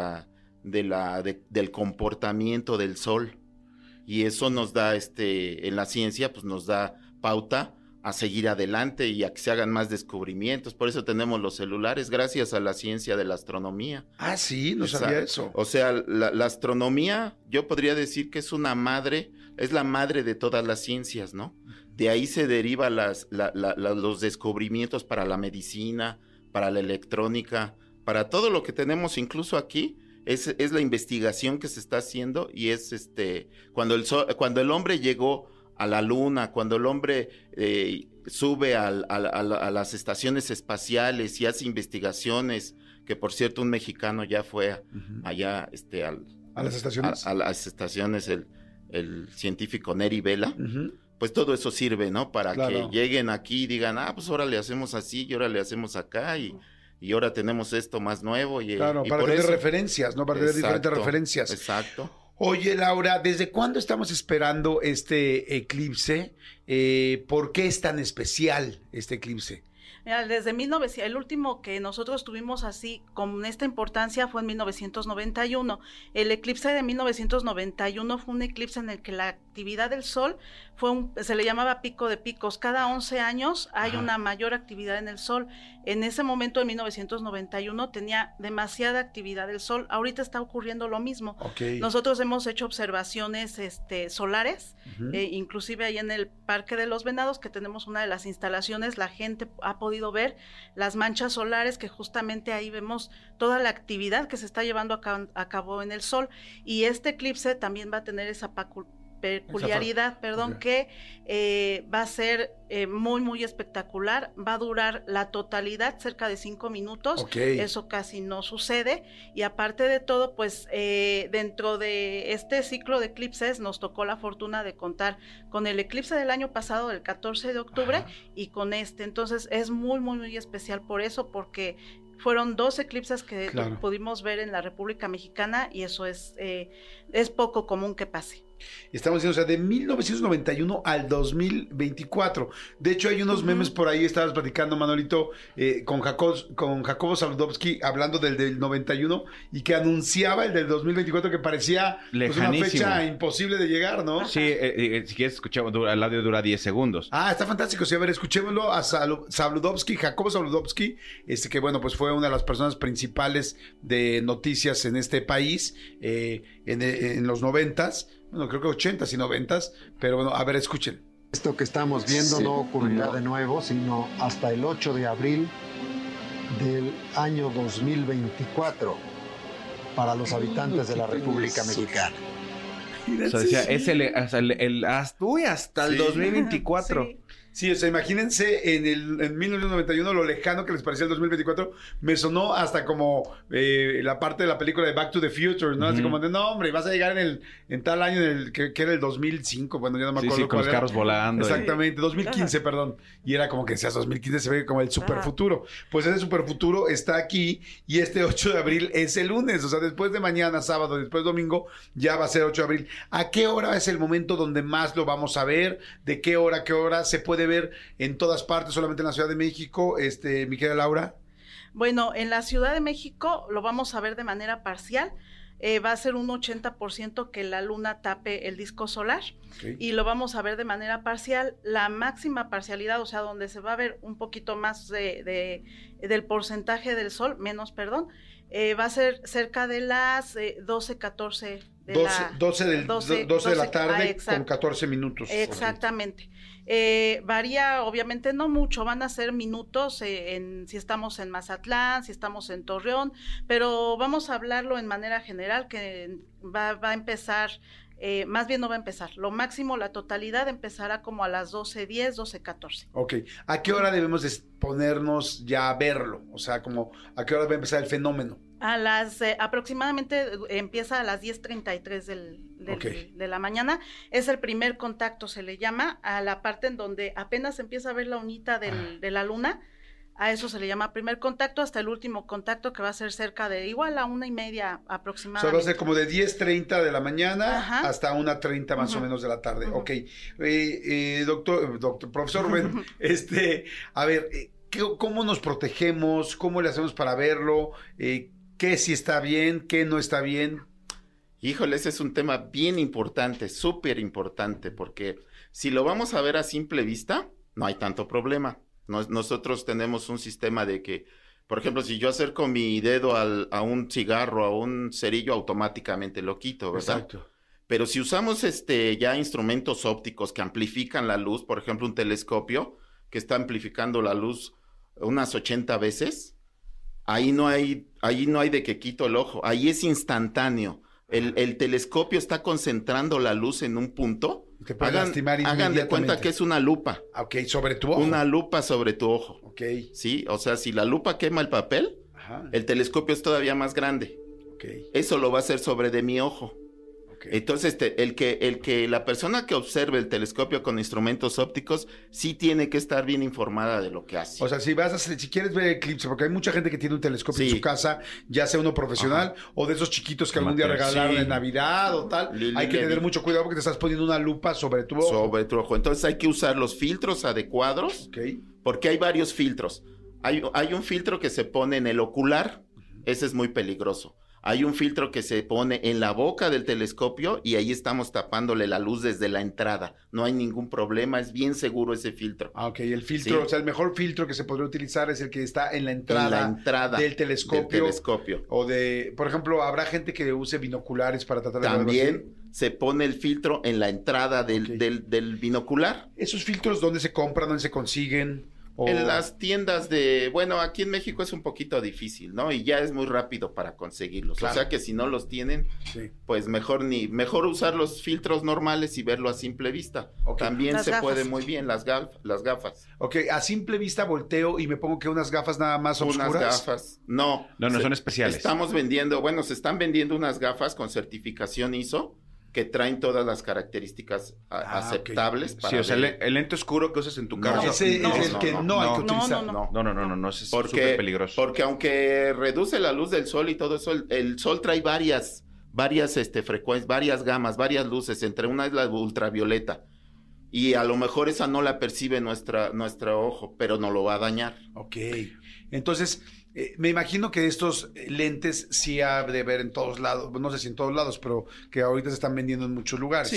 comportamiento del Sol, y eso nos da, en la ciencia, pues nos da pauta a seguir adelante y a que se hagan más descubrimientos. Por eso tenemos los celulares, gracias a la ciencia de la astronomía. Ah, sí, no sabía eso. O sea, la astronomía, yo podría decir que es la madre de todas las ciencias, ¿no? De ahí se derivan los descubrimientos para la medicina, para la electrónica, para todo lo que tenemos incluso aquí. Es la investigación que se está haciendo, y es cuando el hombre llegó a la luna, cuando el hombre sube a las estaciones espaciales y hace investigaciones, que por cierto un mexicano ya fue allá a las estaciones. A las estaciones, el científico Neri Vela. Pues todo eso sirve, ¿no? Para que lleguen aquí y digan, pues ahora le hacemos así y ahora le hacemos acá y ahora tenemos esto más nuevo. Claro, para tener referencias, ¿no? Para tener diferentes referencias. Exacto. Oye, Laura, ¿desde cuándo estamos esperando este eclipse? ¿Por qué es tan especial este eclipse? Mira, desde 1900, el último que nosotros tuvimos así con esta importancia fue en 1991. El eclipse de 1991 fue un eclipse en el que la actividad del Sol se le llamaba pico de picos. Cada 11 años hay una mayor actividad en el Sol. En ese momento, en 1991, tenía demasiada actividad del Sol. Ahorita está ocurriendo lo mismo. Okay. Nosotros hemos hecho observaciones solares, inclusive ahí en el Parque de los Venados, que tenemos una de las instalaciones, la gente ha podido ver las manchas solares, que justamente ahí vemos toda la actividad que se está llevando a cabo en el Sol, y este eclipse también va a tener esa peculiaridad, que va a ser muy, muy espectacular. Va a durar la totalidad cerca de 5 minutos. Eso casi no sucede, y aparte de todo, pues dentro de este ciclo de eclipses nos tocó la fortuna de contar con el eclipse del año pasado, del 14 de octubre, y con entonces es muy, muy, muy especial por eso, porque fueron 2 eclipses que pudimos ver en la República Mexicana, y eso es poco común que pase. Estamos diciendo, o sea, de 1991 al 2024. De hecho, hay unos memes por ahí, estabas platicando, Manolito, con Jacobo Saludowski, hablando del 91, y que anunciaba el del 2024, que parecía pues, una fecha imposible de llegar, ¿no? Sí, si quieres escuchar, el audio dura 10 segundos. Está fantástico. Sí, a ver, escuchémoslo a Saludowski, Jacobo Saludowski, que bueno, pues fue una de las personas principales de noticias en este país, en los 90s. Bueno, creo que 80s y 90s, pero bueno, a ver, escuchen. Esto que estamos viendo no ocurrirá de nuevo, sino hasta el 8 de abril del año 2024 para los habitantes de la República Mexicana. O sea, decía, es hasta el 2024. Sí. Sí, o sea, imagínense en 1991 lo lejano que les parecía el 2024. Me sonó hasta como la parte de la película de Back to the Future, ¿no? Así como de, no, hombre, vas a llegar en tal año que era el 2005, bueno, ya no me acuerdo. Sí, con los carros volando. Exactamente, 2015, perdón. Y era como que decías 2015, se ve como el superfuturo. Pues ese superfuturo está aquí, y este 8 de abril es el lunes, o sea, después de mañana, sábado, después domingo, ya va a ser 8 de abril. ¿A qué hora es el momento donde más lo vamos a ver? ¿De qué hora se puede ver en todas partes, solamente en la Ciudad de México, mi querida Laura? Bueno, en la Ciudad de México lo vamos a ver de manera parcial. Va a ser un 80% que la luna tape el disco solar, y lo vamos a ver de manera parcial. La máxima parcialidad, o sea, donde se va a ver un poquito más del porcentaje del sol, menos, perdón, va a ser cerca de las 12:14 12 de la tarde con 14 minutos. Exactamente. Varía, obviamente no mucho, van a ser minutos si estamos en Mazatlán, si estamos en Torreón, pero vamos a hablarlo en manera general, que va a empezar más bien no va a empezar. Lo máximo, la totalidad empezará como a las 12:10, 12:14. Ok. ¿A qué hora debemos de ponernos ya a verlo? O sea, como ¿a qué hora va a empezar el fenómeno? A las aproximadamente empieza a las 10:33 de la mañana. Es el primer contacto, se le llama, a la parte en donde apenas empieza a ver la unita de la luna. A eso se le llama primer contacto, hasta el último contacto, que va a ser cerca de igual a 1:30 aproximadamente. O sea, va a ser como de 10:30 de la mañana hasta 1:30 más o menos de la tarde. Ok. Profesor Rubén, a ver, ¿cómo nos protegemos? ¿Cómo le hacemos para verlo? ¿Qué si está bien? ¿Qué no está bien? Híjole, ese es un tema bien importante, súper importante, porque si lo vamos a ver a simple vista, no hay tanto problema. Nosotros tenemos un sistema de que, por ejemplo, si yo acerco mi dedo a un cigarro, a un cerillo, automáticamente lo quito, ¿verdad? Exacto. Pero si usamos ya instrumentos ópticos que amplifican la luz, por ejemplo, un telescopio que está amplificando la luz unas 80 veces, ahí no hay de que quito el ojo, ahí es instantáneo. El telescopio está concentrando la luz en un punto. Te puede lastimar inmediatamente. Hagan de cuenta que es una lupa. Ok, sobre tu ojo. Una lupa sobre tu ojo. Ok. Sí, o sea, si la lupa quema el papel, el telescopio es todavía más grande. Ok. Eso lo va a hacer sobre de mi ojo. Okay. Entonces, la persona que observe el telescopio con instrumentos ópticos sí tiene que estar bien informada de lo que hace. O sea, si quieres ver eclipse, porque hay mucha gente que tiene un telescopio en su casa, ya sea uno profesional o de esos chiquitos que algún día regalaron en Navidad o tal, hay que tener mucho cuidado porque te estás poniendo una lupa sobre tu ojo. Sobre tu ojo. Entonces hay que usar los filtros adecuados, porque hay varios filtros. Hay un filtro que se pone en el ocular, ese es muy peligroso. Hay un filtro que se pone en la boca del telescopio y ahí estamos tapándole la luz desde la entrada. No hay ningún problema, es bien seguro ese filtro. Ok, el filtro, o sea, el mejor filtro que se podría utilizar es el que está en la entrada, del telescopio. O por ejemplo, ¿habrá gente que use binoculares para tratar de ver? También se pone el filtro en la entrada del binocular. ¿Esos filtros dónde se compran, dónde se consiguen? En las tiendas aquí en México es un poquito difícil, ¿no? Y ya es muy rápido para conseguirlos. Claro. O sea que si no los tienen, pues mejor usar los filtros normales y verlo a simple vista. También las gafas. Puede muy bien las gafas. Ok, a simple vista volteo y me pongo que unas gafas nada más oscuras. Unas gafas, no, son especiales. Se están vendiendo unas gafas con certificación ISO que traen todas las características aceptables. Para o sea, el lente oscuro que usas en tu carro. Ese es el que no hay que utilizar. No, es súper peligroso. Porque aunque reduce la luz del sol y todo eso, el sol trae varias frecuencias, varias gamas, varias luces, entre una es la ultravioleta. Y a lo mejor esa no la percibe nuestro ojo, pero no lo va a dañar. Ok. Entonces, me imagino que estos lentes sí ha de ver en todos lados, no sé si en todos lados, pero que ahorita se están vendiendo en muchos lugares.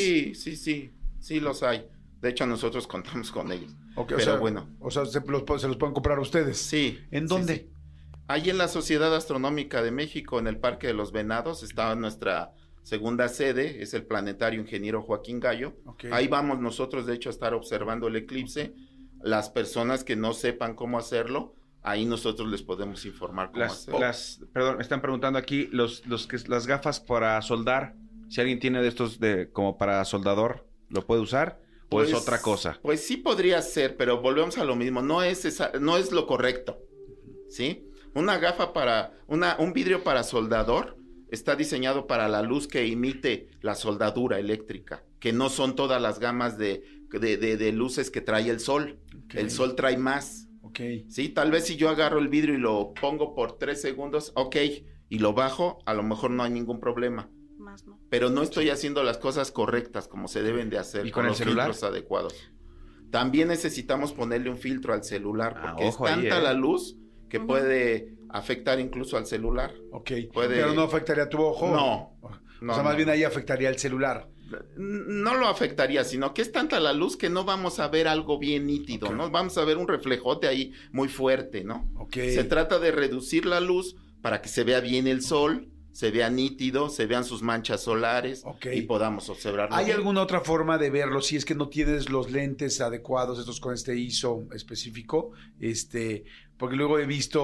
Sí los hay. De hecho, nosotros contamos con ellos. Okay, pero o sea, se los pueden comprar ustedes. Sí. ¿En dónde? Sí. Ahí en la Sociedad Astronómica de México, en el Parque de los Venados, está nuestra segunda sede, es el Planetario Ingeniero Joaquín Gallo. Okay. Ahí vamos nosotros, de hecho, a estar observando el eclipse. Las personas que no sepan cómo hacerlo, ahí nosotros les podemos informar cómo hacerlo. Perdón, me están preguntando aquí las gafas para soldar. Si alguien tiene de estos como para soldador, ¿lo puede usar? ¿O es otra cosa? Pues sí podría ser, pero volvemos a lo mismo. No es lo correcto, ¿sí? Una gafa un vidrio para soldador está diseñado para la luz que emite la soldadura eléctrica, que no son todas las gamas de luces que trae el sol. Okay. El sol trae más. Okay. Sí, tal vez si yo agarro el vidrio y lo pongo por 3 segundos, y lo bajo, a lo mejor no hay ningún problema. Más no. Pero no estoy haciendo las cosas correctas como se deben de hacer. ¿Y con los filtros adecuados? También necesitamos ponerle un filtro al celular, porque es tanta la luz que puede afectar incluso al celular. Ok, pero no afectaría a tu ojo. No. O sea, más bien ahí afectaría el celular. No lo afectaría, sino que es tanta la luz que no vamos a ver algo bien nítido, ¿no? Vamos a ver un reflejote ahí muy fuerte, ¿no? Se trata de reducir la luz para que se vea bien el sol, se vea nítido, se vean sus manchas solares y podamos observarlo. ¿Hay alguna otra forma de verlo si es que no tienes los lentes adecuados, estos con ISO específico? Porque luego he visto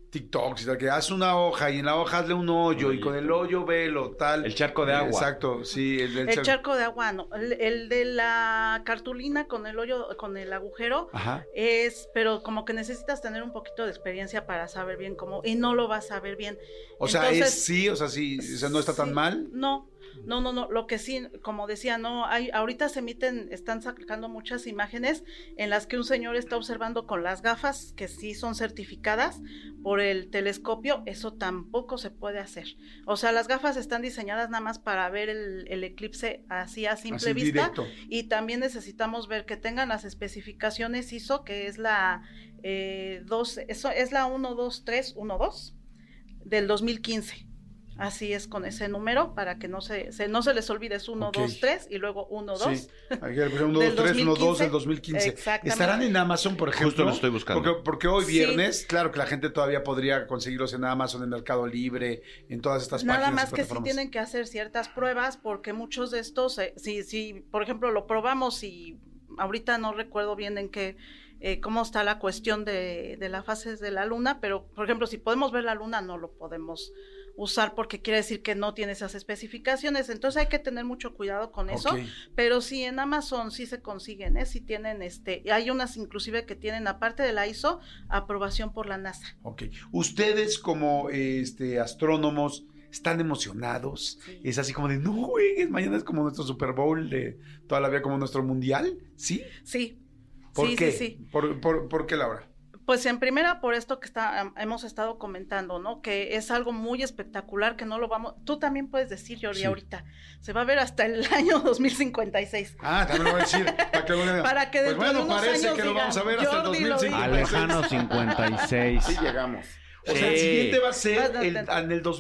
TikToks y tal, que haz una hoja y en la hoja hazle un hoyo y con el hoyo velo, tal. El charco de agua. Exacto, sí. El charco de agua, no. El de la cartulina con el hoyo, con el agujero, Ajá. pero como que necesitas tener un poquito de experiencia para saber bien cómo, y no lo vas a ver bien. O sea, Entonces, sí, o sea, no está tan sí, mal. No. Lo que sí, como decía, ahorita están sacando muchas imágenes en las que un señor está observando con las gafas que sí son certificadas por el telescopio. Eso tampoco se puede hacer. O sea, las gafas están diseñadas nada más para ver el eclipse así a simple vista. Directo. Y también necesitamos ver que tengan las especificaciones ISO, que es la 12312 del 2015. Así es, con ese número, para que no se les olvide, es 1, 2, 3 y luego 1, 2. Sí, aquí le pusieron 1, 2, 3, 1, 2 del 2015. Exactamente. ¿Estarán en Amazon, por ejemplo? Justo lo estoy buscando. Porque hoy viernes, claro que la gente todavía podría conseguirlos en Amazon, en Mercado Libre, en todas estas páginas. Nada más que sí tienen que hacer ciertas pruebas, porque muchos de estos, si por ejemplo lo probamos y ahorita no recuerdo bien en qué, cómo está la cuestión de las fases de la luna, pero por ejemplo si podemos ver la luna no lo podemos usar porque quiere decir que no tiene esas especificaciones, entonces hay que tener mucho cuidado con eso, pero sí en Amazon sí se consiguen, sí tienen hay unas inclusive que tienen, aparte de la ISO, aprobación por la NASA. Ok, ustedes como astrónomos están emocionados, Sí. es así como de, no juegues, mañana es como nuestro Super Bowl de toda la vida, como nuestro mundial, ¿sí? Sí. ¿Por sí, qué? Sí. ¿Por qué, Laura? Pues en primera por esto que hemos estado comentando, ¿no? Que es algo muy espectacular que no lo vamos, tú también puedes decir, Jordi, ahorita, se va a ver hasta el año 2056. También lo voy a decir, para que dentro de unos parece años que lo vamos a ver hasta el Jordi lo 2056. Al lejano 56. Sí llegamos. O sea, el siguiente va a ser Bastante. en el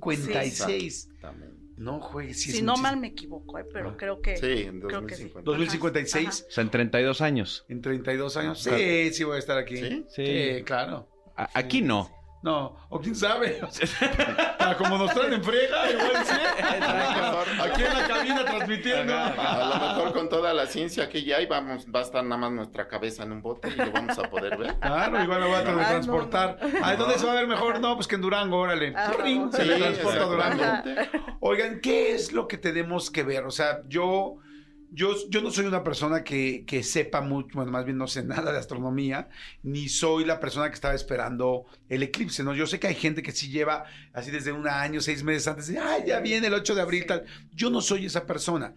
2056. Exactamente. No juegues. Sí, si no mal me equivoco, pero creo que Sí, en creo que sí. 2056. 2056. Ajá. O sea, en 32 años. En 32 años. Ajá. Sí, voy a estar aquí. ¿Sí? Sí. Claro. Aquí no. No, o quién sabe. O sea, como nos traen en frega, igual sí. Aquí en la cabina transmitiendo. A lo mejor con toda la ciencia que ya hay, va a estar nada más nuestra cabeza en un bote y lo vamos a poder ver. Claro, igual lo voy a transportar. ¿Dónde se va a ver mejor? No, pues que en Durango, órale. Vamos. Se le Sí, transporta a Durango. exactamente. Oigan, ¿qué es lo que tenemos que ver? O sea, yo no soy una persona que sepa mucho, bueno, más bien no sé nada de astronomía, ni soy la persona que estaba esperando el eclipse, ¿no? Yo sé que hay gente que sí lleva así desde un año, 6 meses antes de, ya viene el 8 de abril, tal. Yo no soy esa persona,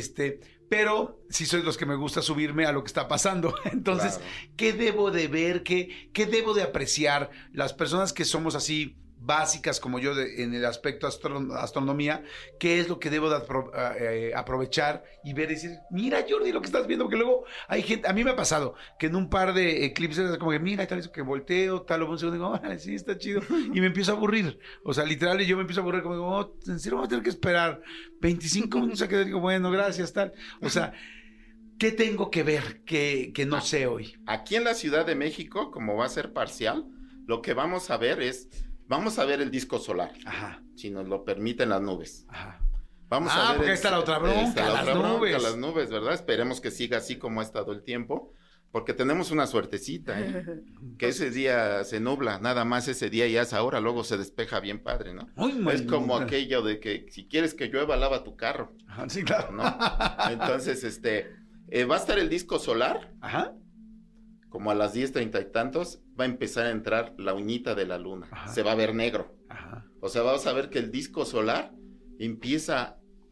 pero sí soy de los que me gusta subirme a lo que está pasando. Entonces, Claro. ¿qué debo de ver? ¿Qué debo de apreciar? Las personas que somos así básicas como yo en el aspecto astronomía, ¿qué es lo que debo de aprovechar y ver y decir, mira Jordi lo que estás viendo? Porque luego hay gente, a mí me ha pasado que en un par de eclipses es como que mira, tal, eso que volteo, tal, o un segundo digo, órale, sí, está chido, y me empiezo a aburrir, o sea, literal, yo me empiezo a aburrir como digo, en serio vamos a tener que esperar 25 minutos a que digo, bueno, gracias, tal, o sea, ¿qué tengo que ver que no sé hoy? Aquí en la Ciudad de México, como va a ser parcial, lo que vamos a ver el disco solar, Ajá, si nos lo permiten las nubes. ajá. Vamos a ver porque ahí está la otra bronca, las nubes, ¿verdad? Esperemos que siga así como ha estado el tiempo, porque tenemos una suertecita, que ese día se nubla, nada más ese día y es ahora, luego se despeja bien padre, ¿no? Es como aquello de que si quieres que llueva, lava tu carro, Ajá, sí, claro. ¿no? Entonces, va a estar el disco solar, Ajá. como a las 10:30 y tantos, va a empezar a entrar la uñita de la luna, Ajá. se va a ver negro. Ajá. O sea, vamos a ver que el disco solar empieza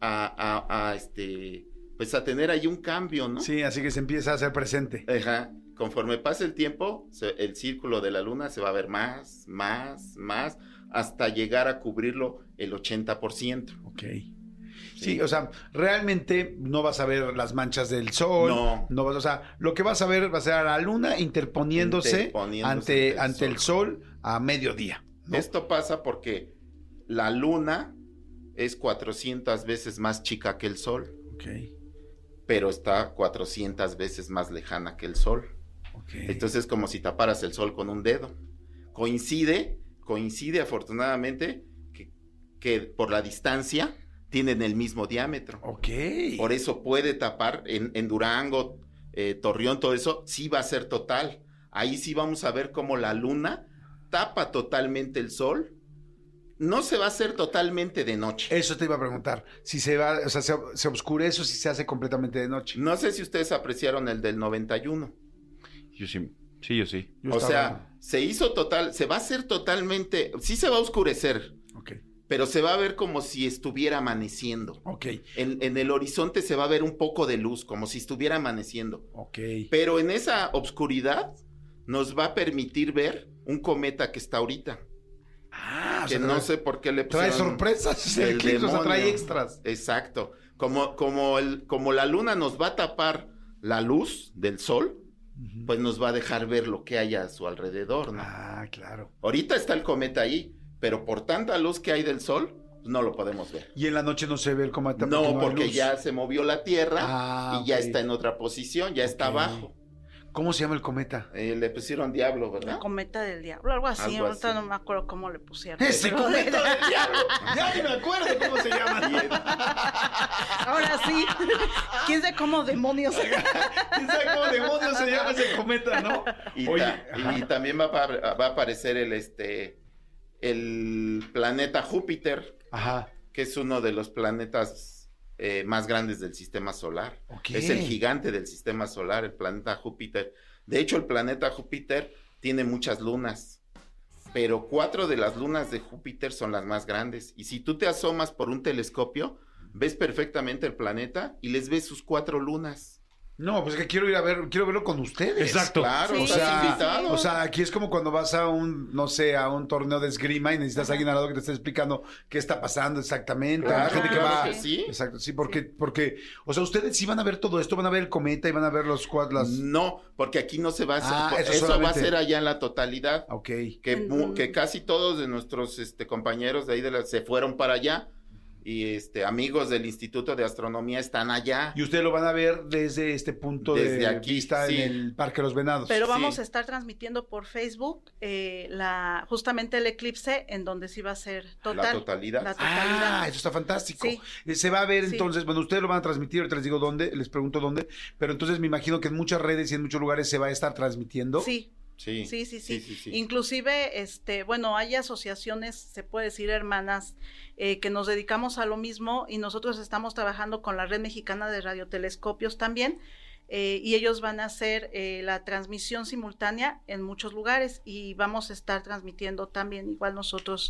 pues a tener ahí un cambio, ¿no? Sí, así que se empieza a hacer presente. Ajá. Conforme pase el tiempo, el círculo de la luna se va a ver más, hasta llegar a cubrirlo el 80%. Ok. Sí, o sea, realmente no vas a ver las manchas del sol. No. O sea, lo que vas a ver va a ser a la luna interponiéndose ante el sol a mediodía, ¿no? Esto pasa porque la luna es 400 veces más chica que el sol, Ok, pero está 400 veces más lejana que el sol. ok. Entonces es como si taparas el sol con un dedo. Coincide afortunadamente que por la distancia tienen el mismo diámetro. Ok. Por eso puede tapar en Durango, Torreón, todo eso, sí va a ser total. Ahí sí vamos a ver cómo la luna tapa totalmente el sol, no se va a hacer totalmente de noche. Eso te iba a preguntar. Si se va, o sea, se oscurece o si se hace completamente de noche. No sé si ustedes apreciaron el del 91. Yo sí. Sí, yo sí. Yo O estaba- sea, se va a hacer totalmente, sí se va a oscurecer, Ok, pero se va a ver como si estuviera amaneciendo. ok, En el horizonte se va a ver un poco de luz, como si estuviera amaneciendo. ok. Pero en esa obscuridad nos va a permitir ver un cometa que está ahorita. Ah, o Que sea, no sé por qué le trae pusieron sorpresas, el eclipse, o sea, trae extras. Exacto. Como la luna nos va a tapar la luz del sol, pues nos va a dejar ver lo que hay a su alrededor, ¿no? Ah, claro. Ahorita está el cometa ahí, pero por tanta luz que hay del sol, no lo podemos ver. Y en la noche no se ve el cometa. No, hay porque luz. ya se movió la Tierra Ah, y ya ok. está en otra posición, ya está Ok. abajo. ¿Cómo se llama el cometa? Le pusieron diablo, La ¿verdad? cometa del diablo, algo así. Algo Ahorita así. no me acuerdo cómo le pusieron. ¡Ese pero- cometa del diablo! Ya ni me acuerdo cómo se llama. Ahora sí. ¿Quién sabe cómo demonios? ¿Quién sabe cómo demonios se llama ese cometa, no? Y, Oye, y también va a aparecer el planeta Júpiter, Ajá. que es uno de los planetas más grandes del sistema solar. Ok. Es el gigante del sistema solar, el planeta Júpiter. De hecho, el planeta Júpiter tiene muchas lunas, pero 4 de las lunas de Júpiter son las más grandes. Y si tú te asomas por un telescopio, ves perfectamente el planeta y les ves sus 4 lunas. No, pues que quiero verlo con ustedes. Claro, Sí. estás invitado. O sea, aquí es como cuando vas a no sé, a un torneo de esgrima y necesitas a alguien al lado que te esté explicando qué está pasando exactamente. Claro, La gente que claro va. que sí. Exacto, sí, porque, o sea, ustedes sí van a ver todo esto, van a ver el cometa y van a ver los cuadros. No, porque aquí no se va a hacer, Ah, eso eso va a solamente. ser allá en la totalidad. Ok. Que casi todos de nuestros compañeros de ahí se fueron para allá y amigos del Instituto de Astronomía están allá. Y ustedes lo van a ver desde este punto Desde de aquí, vista sí. en el Parque Los Venados. Pero Sí. vamos a estar transmitiendo por Facebook justamente el eclipse en donde sí va a ser total. La totalidad. La totalidad. Ah, eso está fantástico. Sí. Se va a ver Sí. entonces, bueno, ustedes lo van a transmitir, ahorita les digo dónde, les pregunto dónde, pero entonces me imagino que en muchas redes y en muchos lugares se va a estar transmitiendo. Sí. Sí. Sí. Inclusive, bueno, hay asociaciones, se puede decir hermanas, que nos dedicamos a lo mismo y nosotros estamos trabajando con la Red Mexicana de Radiotelescopios también, y ellos van a hacer la transmisión simultánea en muchos lugares y vamos a estar transmitiendo también igual nosotros,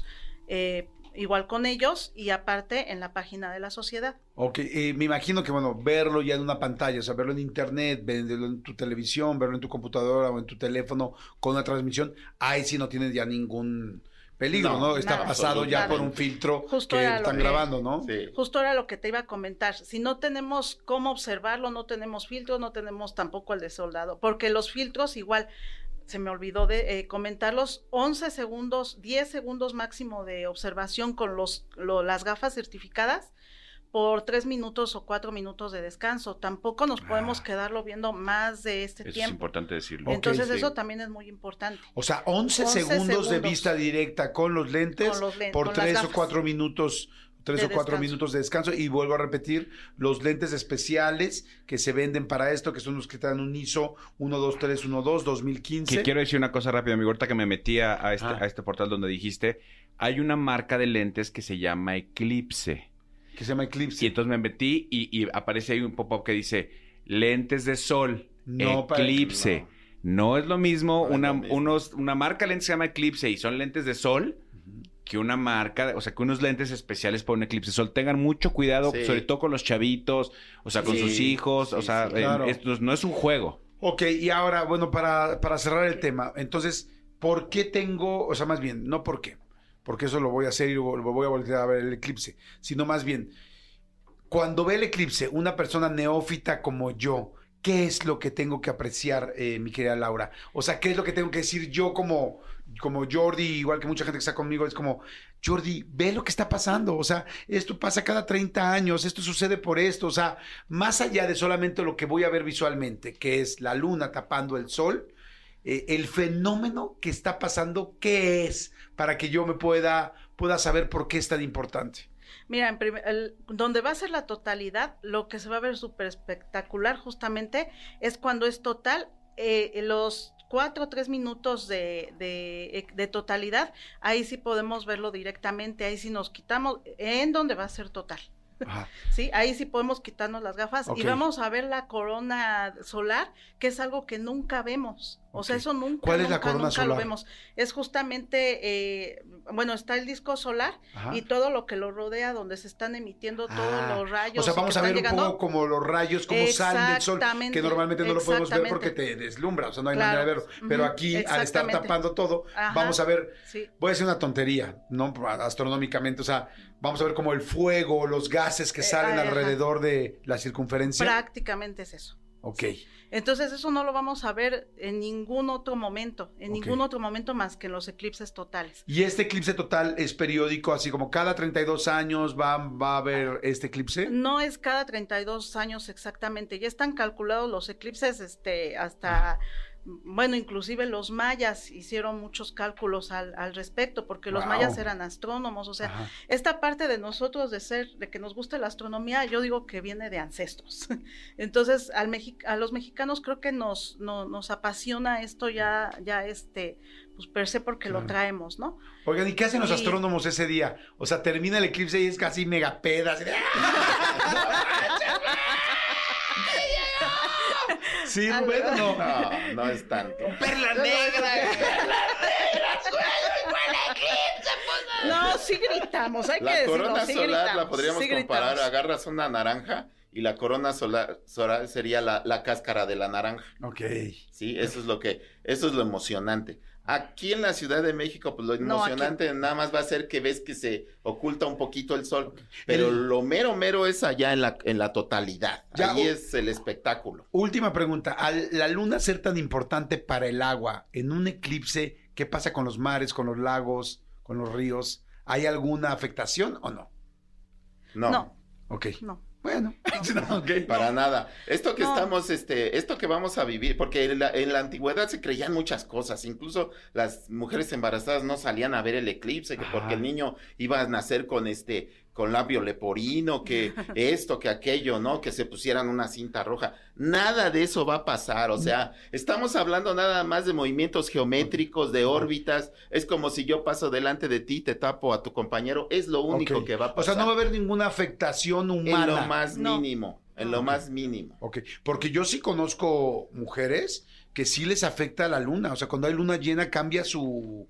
igual con ellos y aparte en la página de la sociedad. Ok, me imagino que, bueno, verlo ya en una pantalla, o sea, verlo en internet, verlo en tu televisión, verlo en tu computadora o en tu teléfono con una transmisión, ahí sí no tienes ya ningún peligro, ¿no? No, Está nada, pasado ya por un absolutamente. filtro Justo que era lo están que- grabando, ¿no? Sí. Justo era lo que te iba a comentar. Si no tenemos cómo observarlo, no tenemos filtros, no tenemos tampoco el de soldado, porque los filtros igual, se me olvidó de comentarlos, 11 segundos, 10 segundos máximo de observación con las gafas certificadas por 3 minutos o 4 minutos de descanso. Tampoco nos podemos quedarlo viendo más de este Eso es tiempo. importante decirlo. Ok, Entonces sí. eso también es muy importante. O sea, 11 segundos de vista directa con los lentes, Con los por con las 3 o gafas. 4 minutos. 3 De o 4 descanso. minutos de descanso y vuelvo a repetir, los lentes especiales que se venden para esto, que son los que te dan un ISO 12312 2015. Que quiero decir una cosa rápida, amigo, ahorita que me metí a este portal donde dijiste, hay una marca de lentes que se llama Eclipse. Que se llama Eclipse. Y entonces me metí y aparece ahí un pop-up que dice lentes de sol, No, Eclipse. No es lo mismo, No es lo mismo. una marca de lentes se llama Eclipse y son lentes de sol que una marca, o sea, que unos lentes especiales para un eclipse de sol. Tengan mucho cuidado, Sí. sobre todo con los chavitos, o sea, con Sí, sus hijos, o sí, sea, sí. Claro. esto no es un juego. Ok, y ahora, bueno, para cerrar el tema, entonces, ¿por qué tengo, o sea, más bien, no por qué, porque eso lo voy a hacer y lo voy a volver a ver el eclipse, sino más bien, cuando ve el eclipse, una persona neófita como yo, ¿qué es lo que tengo que apreciar, mi querida Laura? O sea, ¿qué es lo que tengo que decir yo como Jordi, igual que mucha gente que está conmigo, es como, Jordi, ve lo que está pasando, o sea, esto pasa cada 30 años, esto sucede por esto, o sea, más allá de solamente lo que voy a ver visualmente, que es la luna tapando el sol, el fenómeno que está pasando, ¿qué es? Para que yo me pueda saber por qué es tan importante. Mira, donde va a ser la totalidad, lo que se va a ver súper espectacular justamente es cuando es total, los 4 o 3 minutos de totalidad, ahí sí podemos verlo directamente, ahí sí nos quitamos, en donde va a ser total. Ajá. Sí, ahí sí podemos quitarnos las gafas y vamos a ver la corona solar, que es algo que nunca vemos. O sea, eso nunca, ¿Cuál es la nunca, corona nunca solar? lo vemos. Es justamente, está el disco solar y todo lo que lo rodea, donde se están emitiendo todos los rayos. O sea, vamos que a ver están un poco como los rayos, como salen del sol, que normalmente no lo podemos ver porque te deslumbra, o sea, no hay manera de verlo. Pero aquí, al estar tapando todo, vamos a ver, voy a decir una tontería, no astronómicamente, o sea, vamos a ver como el fuego, los gases que salen alrededor de la circunferencia. Prácticamente es eso. Ok. Entonces eso no lo vamos a ver en ningún otro momento, ningún otro momento más que en los eclipses totales. ¿Y este eclipse total es periódico, así como cada 32 años va a haber este eclipse? No es cada 32 años exactamente, ya están calculados los eclipses hasta... Bueno, inclusive los mayas hicieron muchos cálculos al respecto, porque los mayas eran astrónomos, o sea, esta parte de nosotros de que nos guste la astronomía, yo digo que viene de ancestros. Entonces, a los mexicanos creo que nos apasiona esto pues per se porque lo traemos, ¿no? Oigan, ¿y qué hacen los astrónomos ese día? O sea, termina el eclipse y es casi mega peda, así de... Sí, bueno, no es tanto. Perla negra. No, sí gritamos, hay que decirlo. La corona solar gritamos, la podríamos comparar, agarras una naranja y la corona solar sería la cáscara de la naranja. Ok. Sí, eso es lo emocionante. Aquí en la Ciudad de México, pues lo emocionante nada más va a ser que ves que se oculta un poquito el sol, pero lo mero es allá en la totalidad. Ahí es el espectáculo. Última pregunta, al la luna ser tan importante para el agua, en un eclipse, ¿qué pasa con los mares, con los lagos, con los ríos? ¿Hay alguna afectación o no? No. Ok. No. Bueno, para nada. Esto que vamos a vivir, porque en la antigüedad se creían muchas cosas, incluso las mujeres embarazadas no salían a ver el eclipse, que porque el niño iba a nacer con labio leporino, que esto, que aquello, ¿no? Que se pusieran una cinta roja. Nada de eso va a pasar, o sea, estamos hablando nada más de movimientos geométricos, de órbitas, es como si yo paso delante de ti, te tapo a tu compañero, es lo único que va a pasar. O sea, no va a haber ninguna afectación humana. En lo más mínimo, lo más mínimo. Ok, porque yo sí conozco mujeres que sí les afecta la luna, o sea, cuando hay luna llena cambia su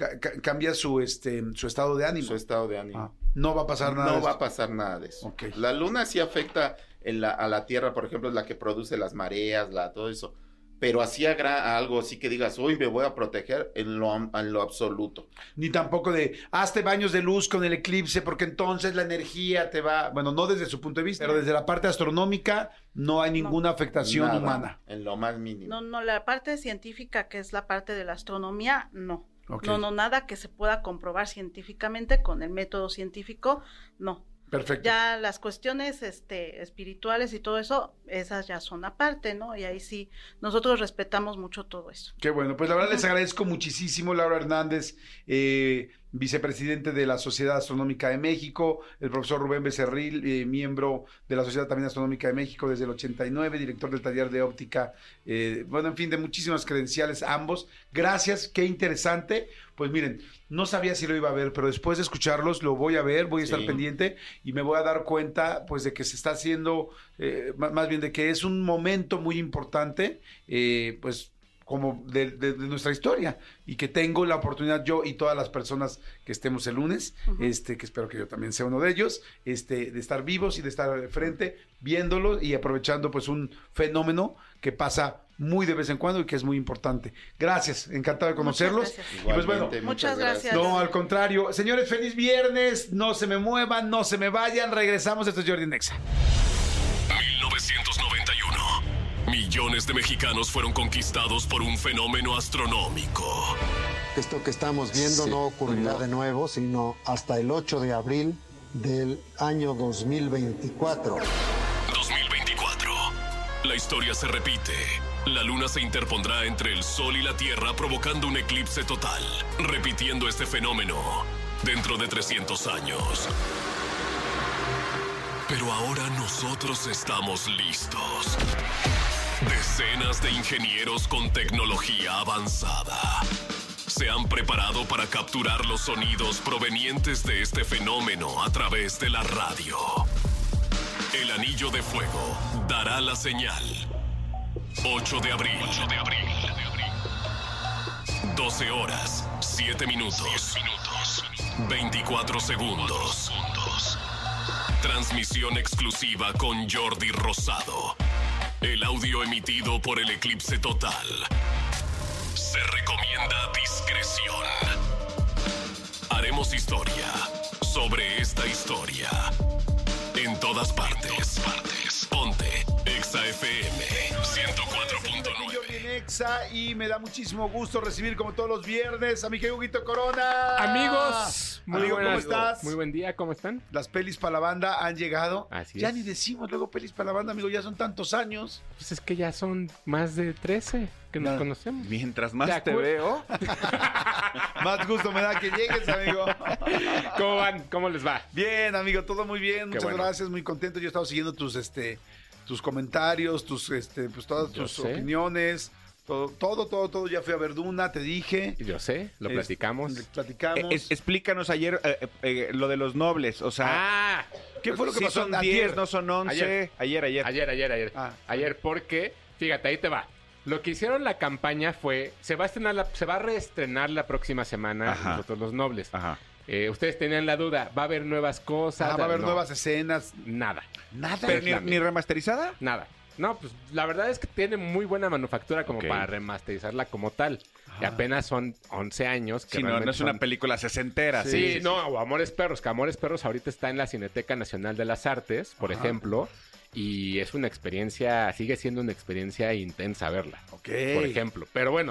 estado de ánimo. Su estado de ánimo. No va a pasar nada. No va a pasar nada de eso. Okay. La luna sí afecta a la Tierra, por ejemplo, es la que produce las mareas, todo eso. Pero así algo así que digas, uy, me voy a proteger en lo absoluto. Ni tampoco de, hazte baños de luz con el eclipse, porque entonces la energía te va... Bueno, no desde su punto de vista, pero desde la parte astronómica no hay ninguna afectación humana. En lo más mínimo. No, la parte científica, que es la parte de la astronomía, no. Okay. No, nada que se pueda comprobar científicamente con el método científico, no. Perfecto. Ya las cuestiones espirituales y todo eso, esas ya son aparte, ¿no? Y ahí sí, nosotros respetamos mucho todo eso. Qué bueno, pues la verdad les agradezco muchísimo, Laura Hernández, vicepresidente de la Sociedad Astronómica de México, el profesor Rubén Becerril, miembro de la Sociedad también Astronómica de México desde el 89, director del taller de óptica, bueno, en fin, de muchísimas credenciales ambos. Gracias, qué interesante. Pues miren, no sabía si lo iba a ver, pero después de escucharlos lo voy a ver, voy a estar pendiente y me voy a dar cuenta pues de que se está haciendo, más bien de que es un momento muy importante, pues como de nuestra historia, y que tengo la oportunidad yo y todas las personas que estemos el lunes, que espero que yo también sea uno de ellos, de estar vivos y de estar de frente, viéndolo y aprovechando pues un fenómeno que pasa muy de vez en cuando y que es muy importante. Gracias, encantado de conocerlos. Y pues bueno, muchas gracias. No, al contrario. Señores, feliz viernes, no se me muevan, no se me vayan, regresamos, esto es Jordi en Exa. 1991. Millones de mexicanos fueron conquistados por un fenómeno astronómico. Esto que estamos viendo no ocurrirá de nuevo, sino hasta el 8 de abril del año 2024. 2024. La historia se repite. La luna se interpondrá entre el sol y la tierra, provocando un eclipse total, repitiendo este fenómeno dentro de 300 años. Pero ahora nosotros estamos listos. Decenas de ingenieros con tecnología avanzada se han preparado para capturar los sonidos provenientes de este fenómeno a través de la radio. El Anillo de Fuego dará la señal. 8 de abril. 12 horas, 7 minutos. 24 segundos. Transmisión exclusiva con Jordi Rosado. El audio emitido por el Eclipse Total. Se recomienda discreción. Haremos historia sobre esta historia. En todas partes. Ponte Exa FM 104.9. Yo bien Exa y me da muchísimo gusto recibir como todos los viernes a mi querido Huguito Corona. Amigos, Amigo, ¿cómo estás? Muy buen día, ¿cómo están? Las pelis para la banda han llegado. Así ya es. ni decimos luego pelis para la banda, amigo, ya son tantos años. Pues es que ya son más de 13 que nos conocemos. Mientras más ¿De te acuerdo? veo, Más gusto me da que llegues, amigo. ¿Cómo van? ¿Cómo les va? Bien, amigo, todo muy bien. Qué Muchas bueno. gracias, muy contento. Yo he estado siguiendo tus comentarios, pues todas Yo tus sé. opiniones. Todo. Ya fui a Verduna, te dije. Yo sé, lo platicamos. Platicamos. explícanos ayer lo de los nobles, o sea, Ah, ¿Qué fue lo que si pasó? son Antier. 10, no son 11. Ayer. ayer. Ah. Ayer porque, fíjate, ahí te va. Lo que hicieron la campaña fue, se va a reestrenar la próxima semana Ajá. Nosotros los Nobles. Ajá. Ustedes tenían la duda, ¿va a haber nuevas cosas? Va a haber No, nuevas escenas. Nada. Nada. Pero la ni remasterizada. Nada. No, pues la verdad es que tiene muy buena manufactura como Ok. para remasterizarla como tal. Y apenas son 11 años. Que Sí, no realmente es una son- película sesentera. Sí, no, o Amores Perros, que Amores Perros ahorita está en la Cineteca Nacional de las Artes, por ejemplo, y es una experiencia, sigue siendo una experiencia intensa verla, Ok. por ejemplo. Pero bueno,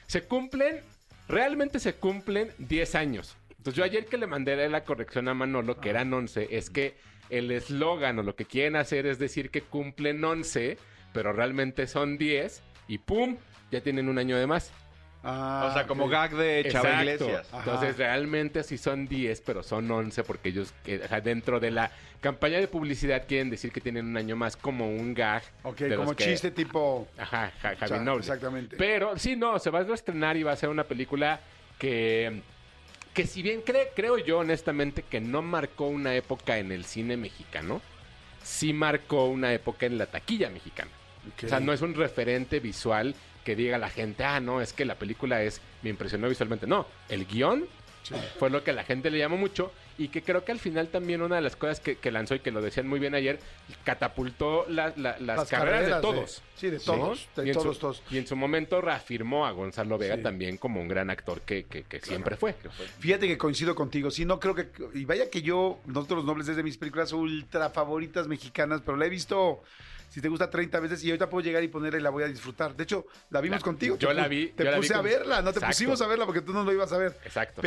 realmente se cumplen 10 años. Entonces yo ayer que le mandé la corrección a Manolo, que eran 11, es que el eslogan o lo que quieren hacer es decir que cumplen 11, pero realmente son 10 y ¡pum! Ya tienen un año de más. Ah, O sea, como ok. gag de Chava Exacto. Iglesias. Ajá. Entonces realmente sí son 10, pero son 11 porque ellos dentro de la campaña de publicidad quieren decir que tienen un año más como un gag. Ok, de los como que- chiste tipo... Ajá, o sea, Javi Noble. exactamente. Pero sí, no, se va a reestrenar y va a ser una película que si bien creo yo honestamente que no marcó una época en el cine mexicano, sí marcó una época en la taquilla mexicana. Ok. O sea, no es un referente visual que diga la gente, no, es que la película me impresionó visualmente. No, el guión fue lo que a la gente le llamó mucho y que creo que al final también una de las cosas que lanzó y que lo decían muy bien ayer, catapultó las carreras de todos. Sí, de ¿sí? todos. Y De en su- todos. Y en su momento reafirmó a Gonzalo Vega Sí. también como un gran actor que siempre fue. Fíjate que coincido contigo. Sí, no creo que... Y vaya que Nosotros los Nobles es de mis películas ultra favoritas mexicanas, pero la he visto... Si te gusta 30 veces y ahorita puedo llegar y ponerla y la voy a disfrutar. De hecho, la vimos contigo. yo Te la pu- vi- Te yo la vi puse a con- verla, no te Exacto. pusimos a verla porque tú no lo ibas a ver. Exacto.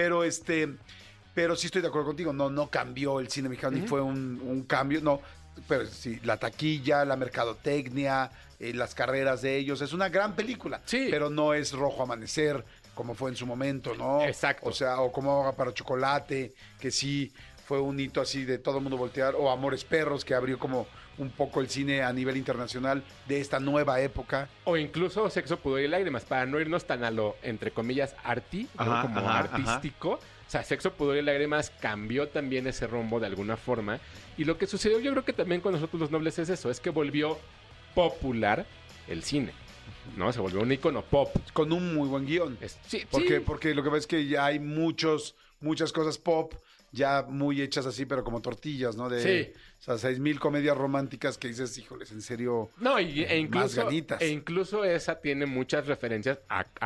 Pero sí estoy de acuerdo contigo. No cambió el cine mexicano ni fue un cambio. No, pero sí, la taquilla, la mercadotecnia, las carreras de ellos. Es una gran película. Sí. Pero no es Rojo Amanecer como fue en su momento, ¿no? Exacto. O sea, o como Agua para Chocolate, que sí fue un hito así de todo el mundo voltear. O Amores Perros, que abrió como un poco el cine a nivel internacional de esta nueva época. O incluso Sexo, Pudor y Lágrimas, para no irnos tan a lo, entre comillas, arty, ¿no? Ajá, como ajá, artístico. O sea, Sexo, Pudor y Lágrimas cambió también ese rumbo de alguna forma. Y lo que sucedió yo creo que también con Nosotros los Nobles es eso, es que volvió popular el cine, ¿no? Se volvió un icono pop. Con un muy buen guión. Sí, Porque lo que pasa es que ya hay muchas cosas pop ya muy hechas así, pero como tortillas, ¿no? Sí. O sea, 6,000 comedias románticas que dices, híjoles, en serio. No, Más ganitas. incluso esa tiene muchas referencias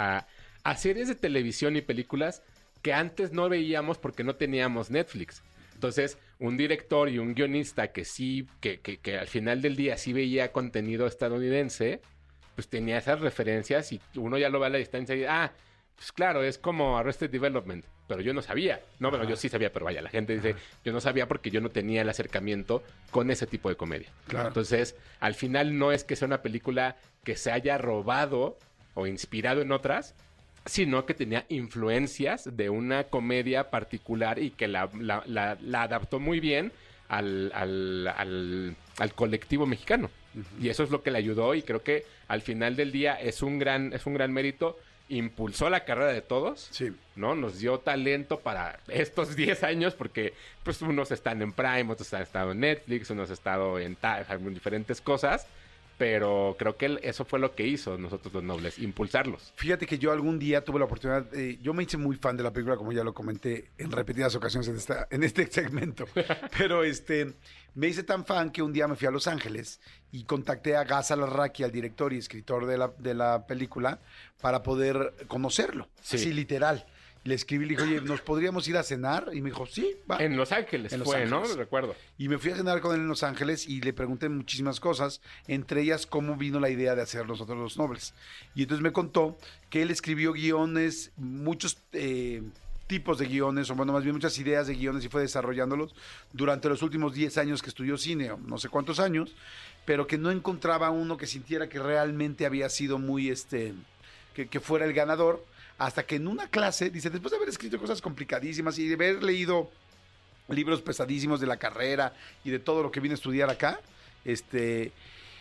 a series de televisión y películas que antes no veíamos porque no teníamos Netflix. Entonces, un director y un guionista que sí, que al final del día sí veía contenido estadounidense, pues tenía esas referencias y uno ya lo ve a la distancia y pues claro, es como Arrested Development, pero yo no sabía. No, bueno, yo sí sabía, pero vaya, la gente dice, yo no sabía porque yo no tenía el acercamiento con ese tipo de comedia. Claro. Entonces, al final no es que sea una película que se haya robado o inspirado en otras, sino que tenía influencias de una comedia particular y que la adaptó muy bien al colectivo mexicano. Y eso es lo que le ayudó y creo que al final del día es un gran mérito. Impulsó la carrera de todos, Sí. ¿no? Nos dio talento para estos 10 años porque pues unos están en Prime, otros han estado en Netflix, unos han estado en diferentes cosas. Pero creo que eso fue lo que hizo nosotros los Nobles, impulsarlos. Fíjate que yo algún día tuve la oportunidad, yo me hice muy fan de la película, como ya lo comenté en repetidas ocasiones en este segmento, pero me hice tan fan que un día me fui a Los Ángeles y contacté a Gaz Alarraqui, al director y escritor de la película, para poder conocerlo, Sí. así literal. Le escribí y le dije, oye, ¿nos podríamos ir a cenar? Y me dijo, sí, va. En Los Ángeles En Los fue, Ángeles. ¿no? Recuerdo. Y me fui a cenar con él en Los Ángeles y le pregunté muchísimas cosas, entre ellas cómo vino la idea de hacer Nosotros los Nobles. Y entonces me contó que él escribió guiones, muchos tipos de guiones, o bueno, más bien muchas ideas de guiones y fue desarrollándolos durante los últimos 10 años que estudió cine, o no sé cuántos años, pero que no encontraba uno que sintiera que realmente había sido muy, que fuera el ganador. Hasta que en una clase, dice, después de haber escrito cosas complicadísimas y de haber leído libros pesadísimos de la carrera y de todo lo que vine a estudiar acá, dice,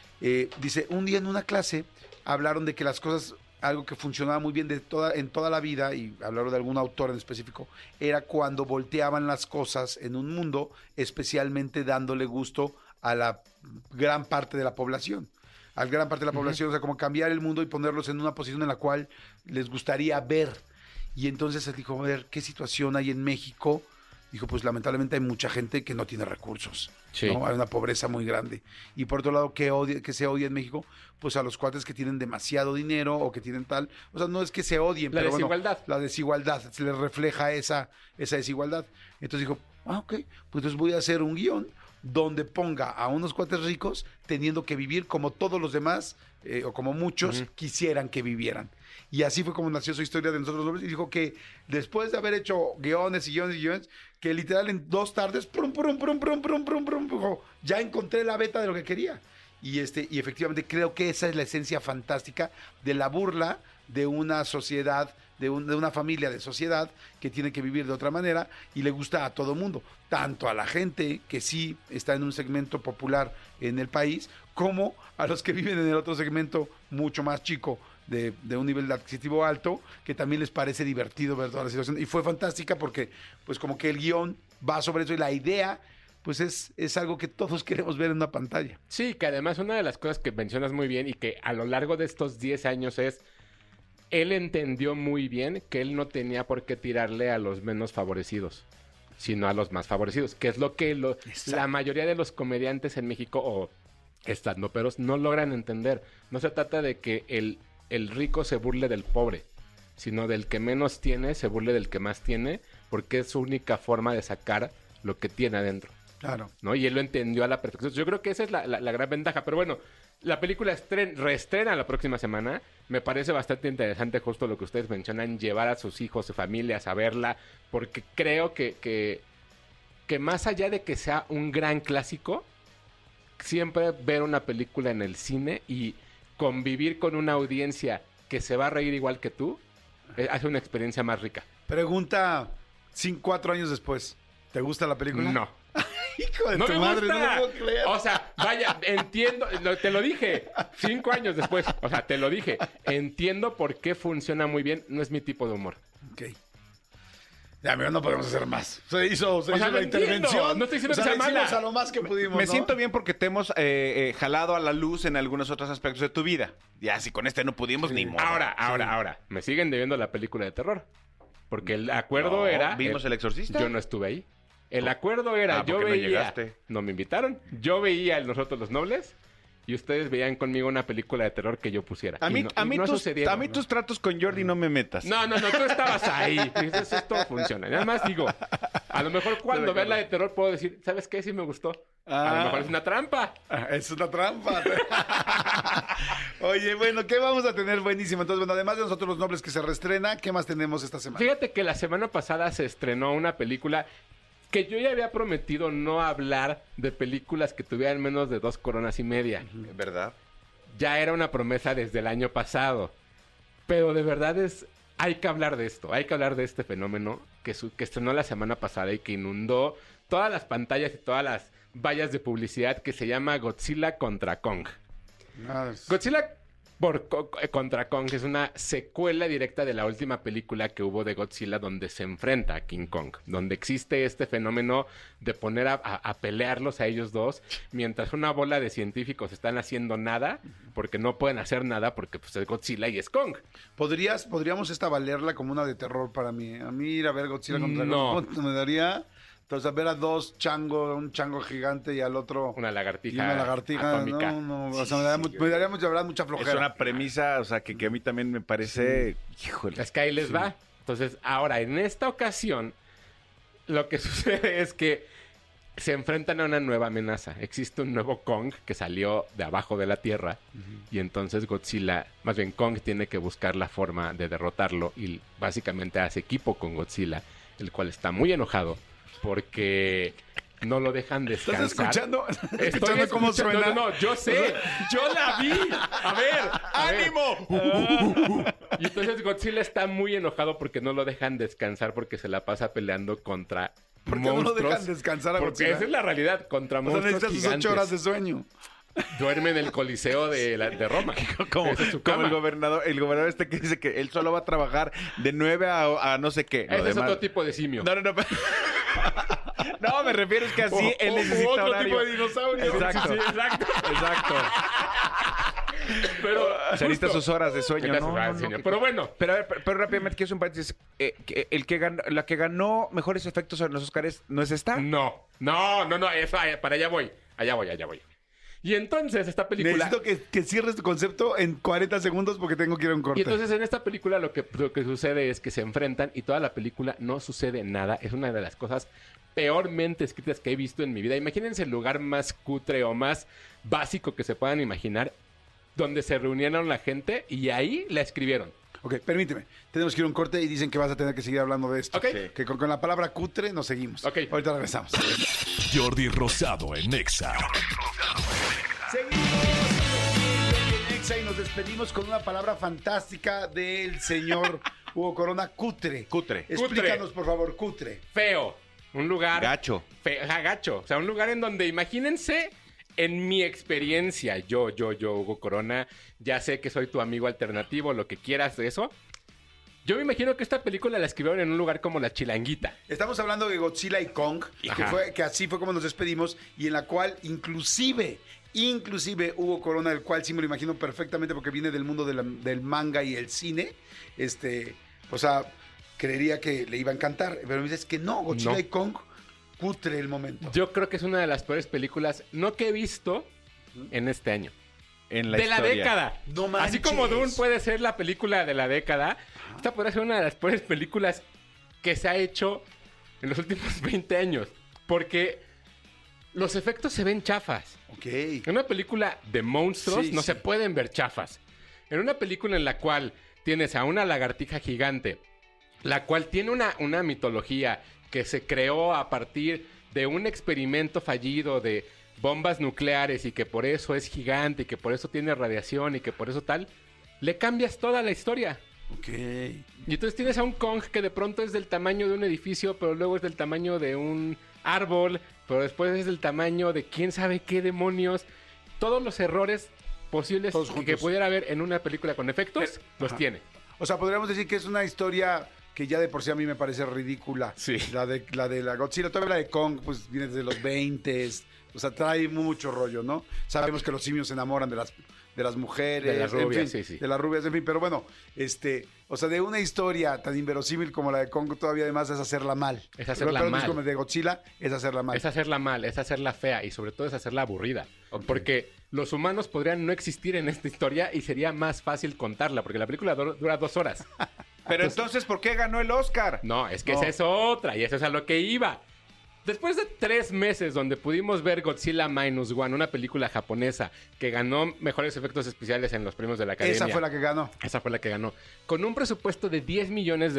un día en una clase hablaron de que las cosas, algo que funcionaba muy bien en toda la vida, y hablaron de algún autor en específico, era cuando volteaban las cosas en un mundo, especialmente dándole gusto a la gran parte de la población. A gran parte de la población, o sea, como cambiar el mundo y ponerlos en una posición en la cual les gustaría ver. Y entonces se dijo, a ver, ¿qué situación hay en México? Dijo, pues lamentablemente hay mucha gente que no tiene recursos, Sí. ¿no? Hay una pobreza muy grande. Y por otro lado, ¿qué se odia en México? Pues a los cuates que tienen demasiado dinero o que tienen tal... O sea, no es que se odien, La pero desigualdad. bueno, la desigualdad, se les refleja esa desigualdad. Entonces dijo, ok, pues entonces voy a hacer un guión donde ponga a unos cuates ricos teniendo que vivir como todos los demás, o como muchos quisieran que vivieran. Y así fue como nació su historia de Nosotros los Nobles. Y dijo que después de haber hecho guiones y guiones y guiones, que literal en 2 tardes, ya encontré la beta de lo que quería. Y efectivamente creo que esa es la esencia fantástica de la burla de una sociedad, de una familia de sociedad que tiene que vivir de otra manera y le gusta a todo mundo, tanto a la gente que sí está en un segmento popular en el país, como a los que viven en el otro segmento mucho más chico, de un nivel adquisitivo alto, que también les parece divertido ver toda la situación. Y fue fantástica porque, pues, como que el guión va sobre eso y la idea, pues, es algo que todos queremos ver en una pantalla. Sí, que además una de las cosas que mencionas muy bien y que a lo largo de estos 10 años es, él entendió muy bien que él no tenía por qué tirarle a los menos favorecidos, sino a los más favorecidos, que es lo que la mayoría de los comediantes en México o estandoperos no logran entender. No se trata de que el rico se burle del pobre, sino del que menos tiene se burle del que más tiene, porque es su única forma de sacar lo que tiene adentro. Claro. ¿No? Y él lo entendió a la perfección. Yo creo que esa es la gran ventaja. Pero bueno, la película reestrena la próxima semana. Me parece bastante interesante justo lo que ustedes mencionan, llevar a sus hijos y familias a verla, porque creo que más allá de que sea un gran clásico, siempre ver una película en el cine y convivir con una audiencia que se va a reír igual que tú, hace una experiencia más rica. Pregunta 4 años después, ¿te gusta la película? No. Hijo de No tu me madre, gusta. no lo puedo creer. O sea, vaya, entiendo, te lo dije 5 años después, o sea, te lo dije. Entiendo por qué funciona muy bien, no es mi tipo de humor. Ok. Ya, mira, no podemos hacer más. Se hizo sea, la lo entiendo. intervención. No estoy diciendo que sea hicimos mala. a lo más que pudimos, Me ¿no? siento bien porque te hemos jalado a la luz en algunos otros aspectos de tu vida. Ya, si con este no pudimos, ni modo. Ahora, me siguen debiendo la película de terror. Porque el acuerdo No, era... ¿vimos El Exorcista? Yo no estuve ahí. El acuerdo era, yo ¿por qué no veía... llegaste? No me invitaron. Yo veía el Nosotros los Nobles y ustedes veían conmigo una película de terror que yo pusiera. A mí, no sucedieron, ¿no? tus tratos con Jordi no me metas. No, tú estabas ahí. Dices, esto funciona. Y además digo, a lo mejor cuando vean la de terror puedo decir, ¿sabes qué? Sí me gustó. A lo mejor es una trampa. Es una trampa. Oye, bueno, ¿qué vamos a tener buenísimo? Entonces, bueno, además de Nosotros los Nobles que se reestrena, ¿qué más tenemos esta semana? Fíjate que la semana pasada se estrenó una película que yo ya había prometido no hablar de películas que tuvieran menos de 2 coronas y media. ¿Verdad? Ya era una promesa desde el año pasado. Pero de verdad hay que hablar de esto. Hay que hablar de este fenómeno que estrenó la semana pasada y que inundó todas las pantallas y todas vallas de publicidad que se llama Godzilla contra Kong. Ah, Godzilla contra Kong es una secuela directa de la última película que hubo de Godzilla donde se enfrenta a King Kong, donde existe este fenómeno de poner a pelearlos a ellos dos mientras una bola de científicos están haciendo nada porque no pueden hacer nada porque pues, es Godzilla y es Kong. ¿Podríamos valerla como una de terror para mí? A mí ir a ver Godzilla contra No. Kong me daría... Entonces, ver a dos changos, un chango gigante y al otro... Una lagartija. Y una lagartija, atómica. no. O sea, me daría mucha flojera. Es una premisa, o sea, que a mí también me parece... Híjole. Es que ahí les va. Entonces, ahora, en esta ocasión, lo que sucede es que se enfrentan a una nueva amenaza. Existe un nuevo Kong que salió de abajo de la Tierra. Y entonces Godzilla, más bien Kong, tiene que buscar la forma de derrotarlo. Y básicamente hace equipo con Godzilla, el cual está muy enojado porque no lo dejan descansar. ¿Estás escuchando? Estoy cómo suena? No, yo sé. Yo la vi. A ver. ¡Ánimo! Y entonces Godzilla está muy enojado porque no lo dejan descansar porque se la pasa peleando contra ¿Por qué monstruos. no lo dejan descansar a Porque Godzilla? esa es la realidad. Contra O sea, monstruos necesitas sus gigantes. 8 horas de sueño. Duerme en el Coliseo de Roma. Como, Esa es su como cama. el gobernador este que dice que él solo va a trabajar de 9 a no sé qué. Lo Ese es demás- otro tipo de simio. No. No, me refiero es que así él necesita otro horario. tipo de dinosaurio. Exacto. Sí, exacto. Exacto. Pero Se necesita justo- sus horas de sueño, Necesita ¿no? sus horas de sueño. Pero bueno. Pero, a ver, pero rápidamente quiero hacer un paréntesis. La que ganó mejores efectos en los Oscars, ¿no es esta? No. Eso, para allá voy. Allá voy. Y entonces esta película... Necesito que cierres tu concepto en 40 segundos porque tengo que ir a un corte. Y entonces en esta película lo que sucede es que se enfrentan y toda la película no sucede nada. Es una de las cosas peormente escritas que he visto en mi vida. Imagínense el lugar más cutre o más básico que se puedan imaginar, donde se reunieron la gente y ahí la escribieron. Ok, permíteme. Tenemos que ir a un corte y dicen que vas a tener que seguir hablando de esto. Ok. Sí. Que con la palabra cutre nos seguimos. Ok. Ahorita regresamos. Jordi Rosado en Nexa. Seguimos en Exa y nos despedimos con una palabra fantástica del señor Hugo Corona, cutre. Cutre. Explícanos, por favor, cutre. Feo. Un lugar... Gacho. Gacho. O sea, un lugar en donde, imagínense, en mi experiencia, yo, Hugo Corona, ya sé que soy tu amigo alternativo, lo que quieras de eso. Yo me imagino que esta película la escribieron en un lugar como La Chilanguita. Estamos hablando de Godzilla y Kong, que así fue como nos despedimos y en la cual inclusive Hugo Corona, el cual sí me lo imagino perfectamente porque viene del mundo del manga y el cine, o sea, creería que le iba a encantar, pero me dices que no, Godzilla y Kong, cutre el momento. Yo creo que es una de las peores películas, no que he visto en este año. En la de historia. la década. No manches. Así como Dune puede ser la película de la década, esta podría ser una de las peores películas que se ha hecho en los últimos 20 años. Porque los efectos se ven chafas. Ok. En una película de monstruos Sí, no sí. se pueden ver chafas. En una película en la cual tienes a una lagartija gigante, la cual tiene una mitología que se creó a partir de un experimento fallido de bombas nucleares y que por eso es gigante y que por eso tiene radiación y que por eso tal, le cambias toda la historia. Ok. Y entonces tienes a un Kong que de pronto es del tamaño de un edificio, pero luego es del tamaño de un árbol, pero después es del tamaño de quién sabe qué demonios. Todos los errores posibles Todos que juntos. pudiera haber en una película con efectos, los Ajá. tiene. O sea, podríamos decir que es una historia que ya de por sí a mí me parece ridícula. Sí. La de la Godzilla, todavía la de Kong, pues viene desde los 20s. O sea, trae mucho rollo, ¿no? Sabemos que los simios se enamoran de las mujeres. De las rubias, en fin, sí. De las rubias, en fin. Pero bueno, o sea, de una historia tan inverosímil como la de Kong, todavía además es hacerla mal. Es hacerla Pero mal. como de Godzilla, es hacerla mal. Es hacerla mal, es hacerla fea y sobre todo es hacerla aburrida. Porque los humanos podrían no existir en esta historia y sería más fácil contarla, porque la película dura 2 horas. Pero entonces, ¿por qué ganó el Oscar? No, es que No. esa es otra y eso es a lo que iba. Después de 3 meses donde pudimos ver Godzilla Minus One, una película japonesa que ganó mejores efectos especiales en los premios de la Academia. Esa fue la que ganó. Esa fue la que ganó. Con un presupuesto de $10 millones.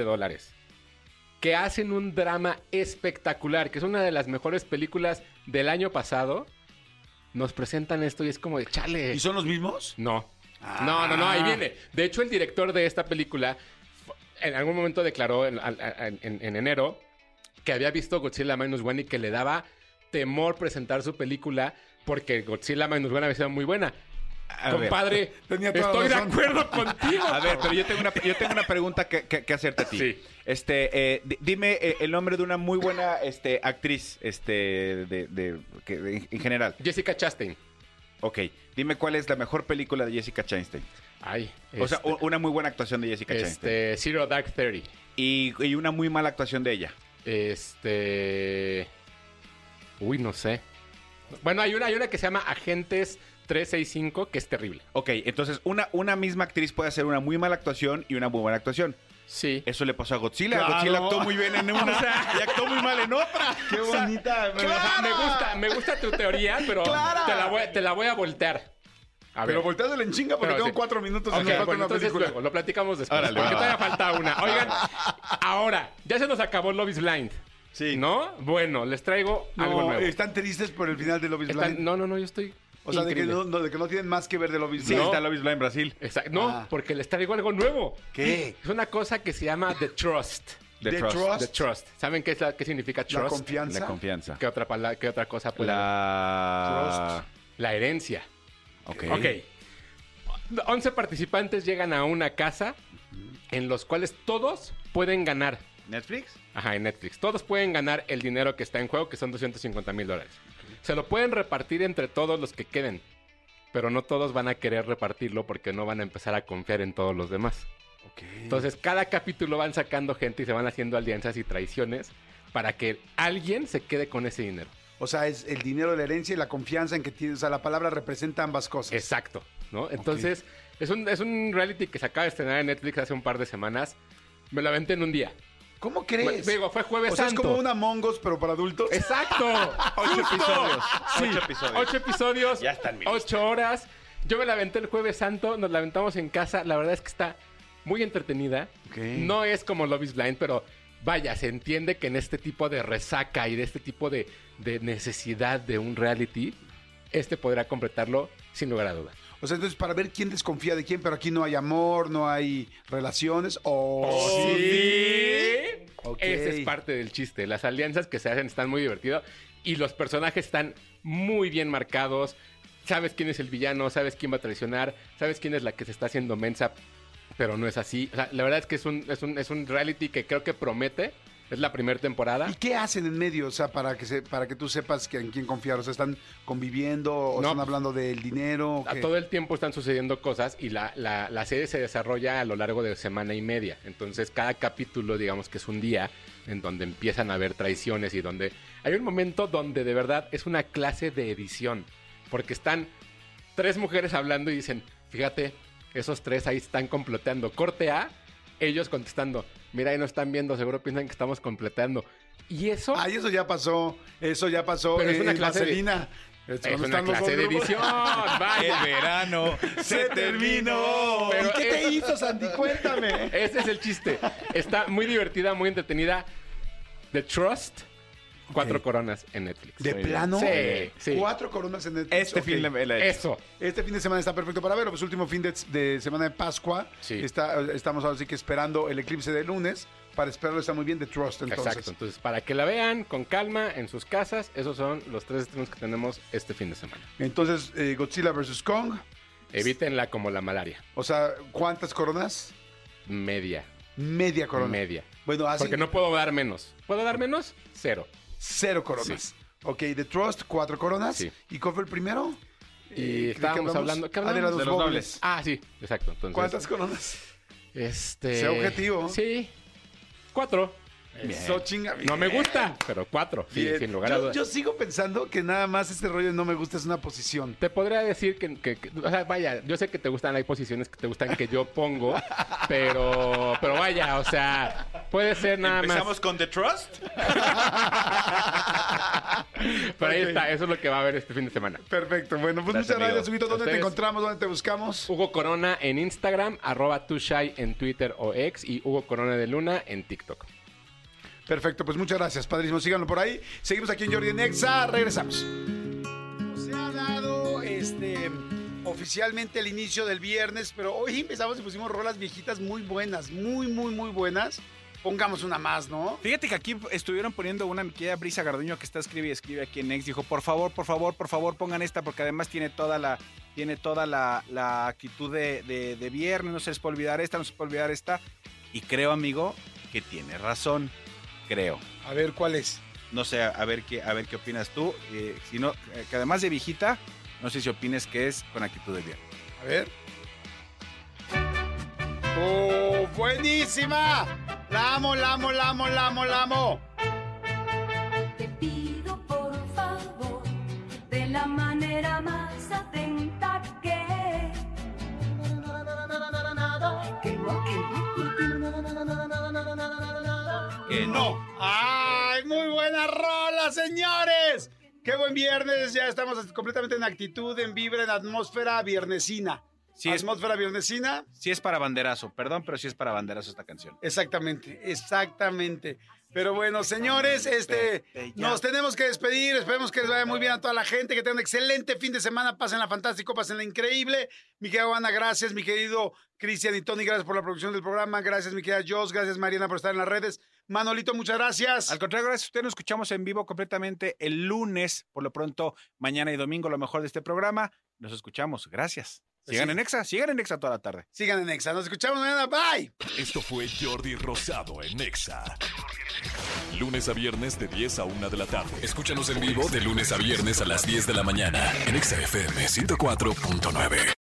Que hacen un drama espectacular, que es una de las mejores películas del año pasado. Nos presentan esto y es como de chale. ¿Y son los mismos? No. Ah. No, ahí viene. De hecho, el director de esta película en algún momento declaró en enero que había visto Godzilla Minus One y que le daba temor presentar su película porque Godzilla Minus One había sido muy buena. Compadre, tenía toda estoy de razón. acuerdo contigo. A ver, pero yo tengo una pregunta que hacerte a ti. Sí. Dime el nombre de una muy buena actriz en general. Jessica Chastain. Ok, dime cuál es la mejor película de Jessica Chastain. Ay, O sea, una muy buena actuación de Jessica Chastain. Zero Dark 30. Y una muy mala actuación de ella. Uy, no sé. Bueno, hay una que se llama Agentes 365, que es terrible. Ok, entonces una misma actriz puede hacer una muy mala actuación y una muy buena actuación. Sí. Eso le pasó a Godzilla. Claro. Godzilla actuó muy bien en una O sea, y actuó muy mal en otra. Qué bonita. Me gusta tu teoría, pero te la voy a voltear. A ver. Pero volteadole en chinga porque Pero tengo sí. 4 minutos y Ok, nos falta bueno, una entonces película. luego, lo platicamos después. Órale, porque va. todavía falta una. Oigan, ahora, ya se nos acabó Love is Blind. Sí. ¿No? Bueno, les traigo algo No, nuevo. están tristes por el final de Love is Blind. No, yo estoy. O sea, de que increíble. de que no tienen más que ver de Love is Sí, Blind. está Love is Blind Brasil. No, Ah. porque les traigo algo nuevo. ¿Qué? Es una cosa que se llama The Trust. The The Trust. Trust. The Trust. ¿Saben qué significa La trust? confianza. La confianza. ¿Qué otra cosa puede La... La herencia. Ok. Ok. 11 participantes llegan a una casa en los cuales todos pueden ganar. ¿Netflix? Ajá, en Netflix. Todos pueden ganar el dinero que está en juego, que son $250,000. Se lo pueden repartir entre todos los que queden. Pero no todos van a querer repartirlo porque no van a empezar a confiar en todos los demás. Entonces, cada capítulo van sacando gente y se van haciendo alianzas y traiciones para que alguien se quede con ese dinero. O sea, es el dinero de la herencia y la confianza en que tienes. O sea, la palabra representa ambas cosas. Exacto, ¿no? Entonces, es un reality que se acaba de estrenar en Netflix hace un par de semanas. Me lo aventé en un día. ¿Cómo crees? Digo, fue Jueves O sea, Santo. es como una Among Us, pero para adultos. ¡Exacto! 8 episodios. Sí, 8 episodios. 8 episodios. Ya está en mi lista. 8 horas. Yo me la aventé el Jueves Santo. Nos la aventamos en casa. La verdad es que está muy entretenida. Ok. No es como Love is Blind, pero vaya, se entiende que en este tipo de resaca y de este tipo de necesidad de un reality, podrá completarlo sin lugar a dudas. O sea, entonces para ver quién desconfía de quién, pero aquí no hay amor, no hay relaciones. O Sí. Ok. Ese es parte del chiste. Las alianzas que se hacen están muy divertidas y los personajes están muy bien marcados. Sabes quién es el villano, sabes quién va a traicionar, sabes quién es la que se está haciendo mensa, pero no es así. O sea, la verdad es que es un reality que creo que promete. Es la primera temporada. ¿Y qué hacen en medio? O sea, para que tú sepas en quién confiar. O sea, ¿están conviviendo o No. están hablando del dinero? ¿O qué? Todo el tiempo están sucediendo cosas y la serie se desarrolla a lo largo de semana y media. Entonces, cada capítulo, digamos que es un día en donde empiezan a haber traiciones y donde hay un momento donde de verdad es una clase de edición. Porque están 3 mujeres hablando y dicen, fíjate, esos 3 ahí están comploteando. Corte A, ellos contestando, mira, ahí nos están viendo, seguro piensan que estamos completando. Y eso... Ay, eso ya pasó. Eso ya pasó. Pero es una clase de- Vaselina. Es Cuando una están los clase de dos grupos. edición. Vaya. El verano se terminó. Pero ¿Y qué te hizo, Santi? Cuéntame. Ese es el chiste. Está muy divertida, muy entretenida. The Trust, 4 coronas en Netflix. ¿De plano? Sí. 4 coronas en Netflix. Este Ok. fin de Eso. Este fin de semana está perfecto para verlo. Pues último fin de semana de Pascua. Sí. Estamos ahora sí que esperando el eclipse de lunes. Para esperarlo está muy bien The Trust, entonces. Exacto. Entonces, para que la vean con calma en sus casas, esos son los 3 estrenos que tenemos este fin de semana. Entonces, Godzilla vs. Kong. Evítenla como la malaria. O sea, ¿cuántas coronas? Media. Media corona. Media. Bueno, así. Porque no puedo dar menos. ¿Puedo dar menos? 0. 0 coronas. Ok, The Trust, 4 coronas. Sí. ¿Y cuál fue el primero? Y ¿de qué estábamos hablando... ¿Qué de hablamos? los dobles. Ah, sí. Exacto. Entonces, ¿Cuántas coronas? Sea objetivo. Sí. 4. Eso chinga. No me gusta, pero 4. Sí, Bien. sin lugar a dudas. Yo sigo pensando que nada más este rollo de no me gusta es una posición. Te podría decir o sea, vaya, yo sé que te gustan, hay posiciones que te gustan que yo pongo, pero vaya, o sea, puede ser nada ¿Empezamos más. con The Trust? Pero ahí Ok. está, eso es lo que va a haber este fin de semana. Perfecto. Bueno, pues Gracias, muchas gracias, amigo. Huguito. ¿Dónde te Ustedes. encontramos? ¿Dónde te buscamos? Hugo Corona en Instagram, @tushai en Twitter o X y Hugo Corona de Luna en TikTok. Perfecto, pues muchas gracias, padrísimo. Síganlo por ahí. Seguimos aquí en Jordi en Exa. Regresamos. Se ha dado oficialmente el inicio del viernes, pero hoy empezamos y pusimos rolas viejitas muy buenas, muy buenas. pongamos una más, ¿no? Fíjate que aquí estuvieron poniendo una, mi querida Brisa Garduño, que está escribe y escribe aquí en Next, dijo, por favor, pongan esta, porque además tiene toda la actitud de viernes, no se les puede olvidar esta, y creo, amigo, que tiene razón, creo. A ver, ¿cuál es? No sé, a ver qué opinas tú, si no, que además de viejita, no sé si opines que es con actitud de viernes. A ver. ¡Oh, buenísima! ¡La amo! Te pido por favor, de la manera más atenta que no. ¡Ay, muy buena rola, señores! ¡Qué buen viernes! Ya estamos completamente en actitud, en vibra, en atmósfera viernesina. Sí, atmósfera viernesina. Sí es para banderazo, perdón, pero sí es para banderazo esta canción. Exactamente. Pero bueno, señores, nos tenemos que despedir. Esperemos que les vaya muy bien a toda la gente, que tengan un excelente fin de semana. Pásenla fantástico, pásenla increíble. Mi querida Ana, gracias. Mi querido Cristian y Tony, gracias por la producción del programa. Gracias, mi querida Jos. Gracias, Mariana, por estar en las redes. Manolito, muchas gracias. Al contrario, gracias a ustedes. Nos escuchamos en vivo completamente el lunes. Por lo pronto, mañana y domingo, lo mejor de este programa. Nos escuchamos. Gracias. Sigan en Exa toda la tarde. Sigan en Exa. Nos escuchamos mañana. Bye. Esto fue Jordi Rosado en Exa. Lunes a viernes de 10 a 1 de la tarde. Escúchanos en vivo de lunes a viernes a las 10 de la mañana en Exa FM 104.9.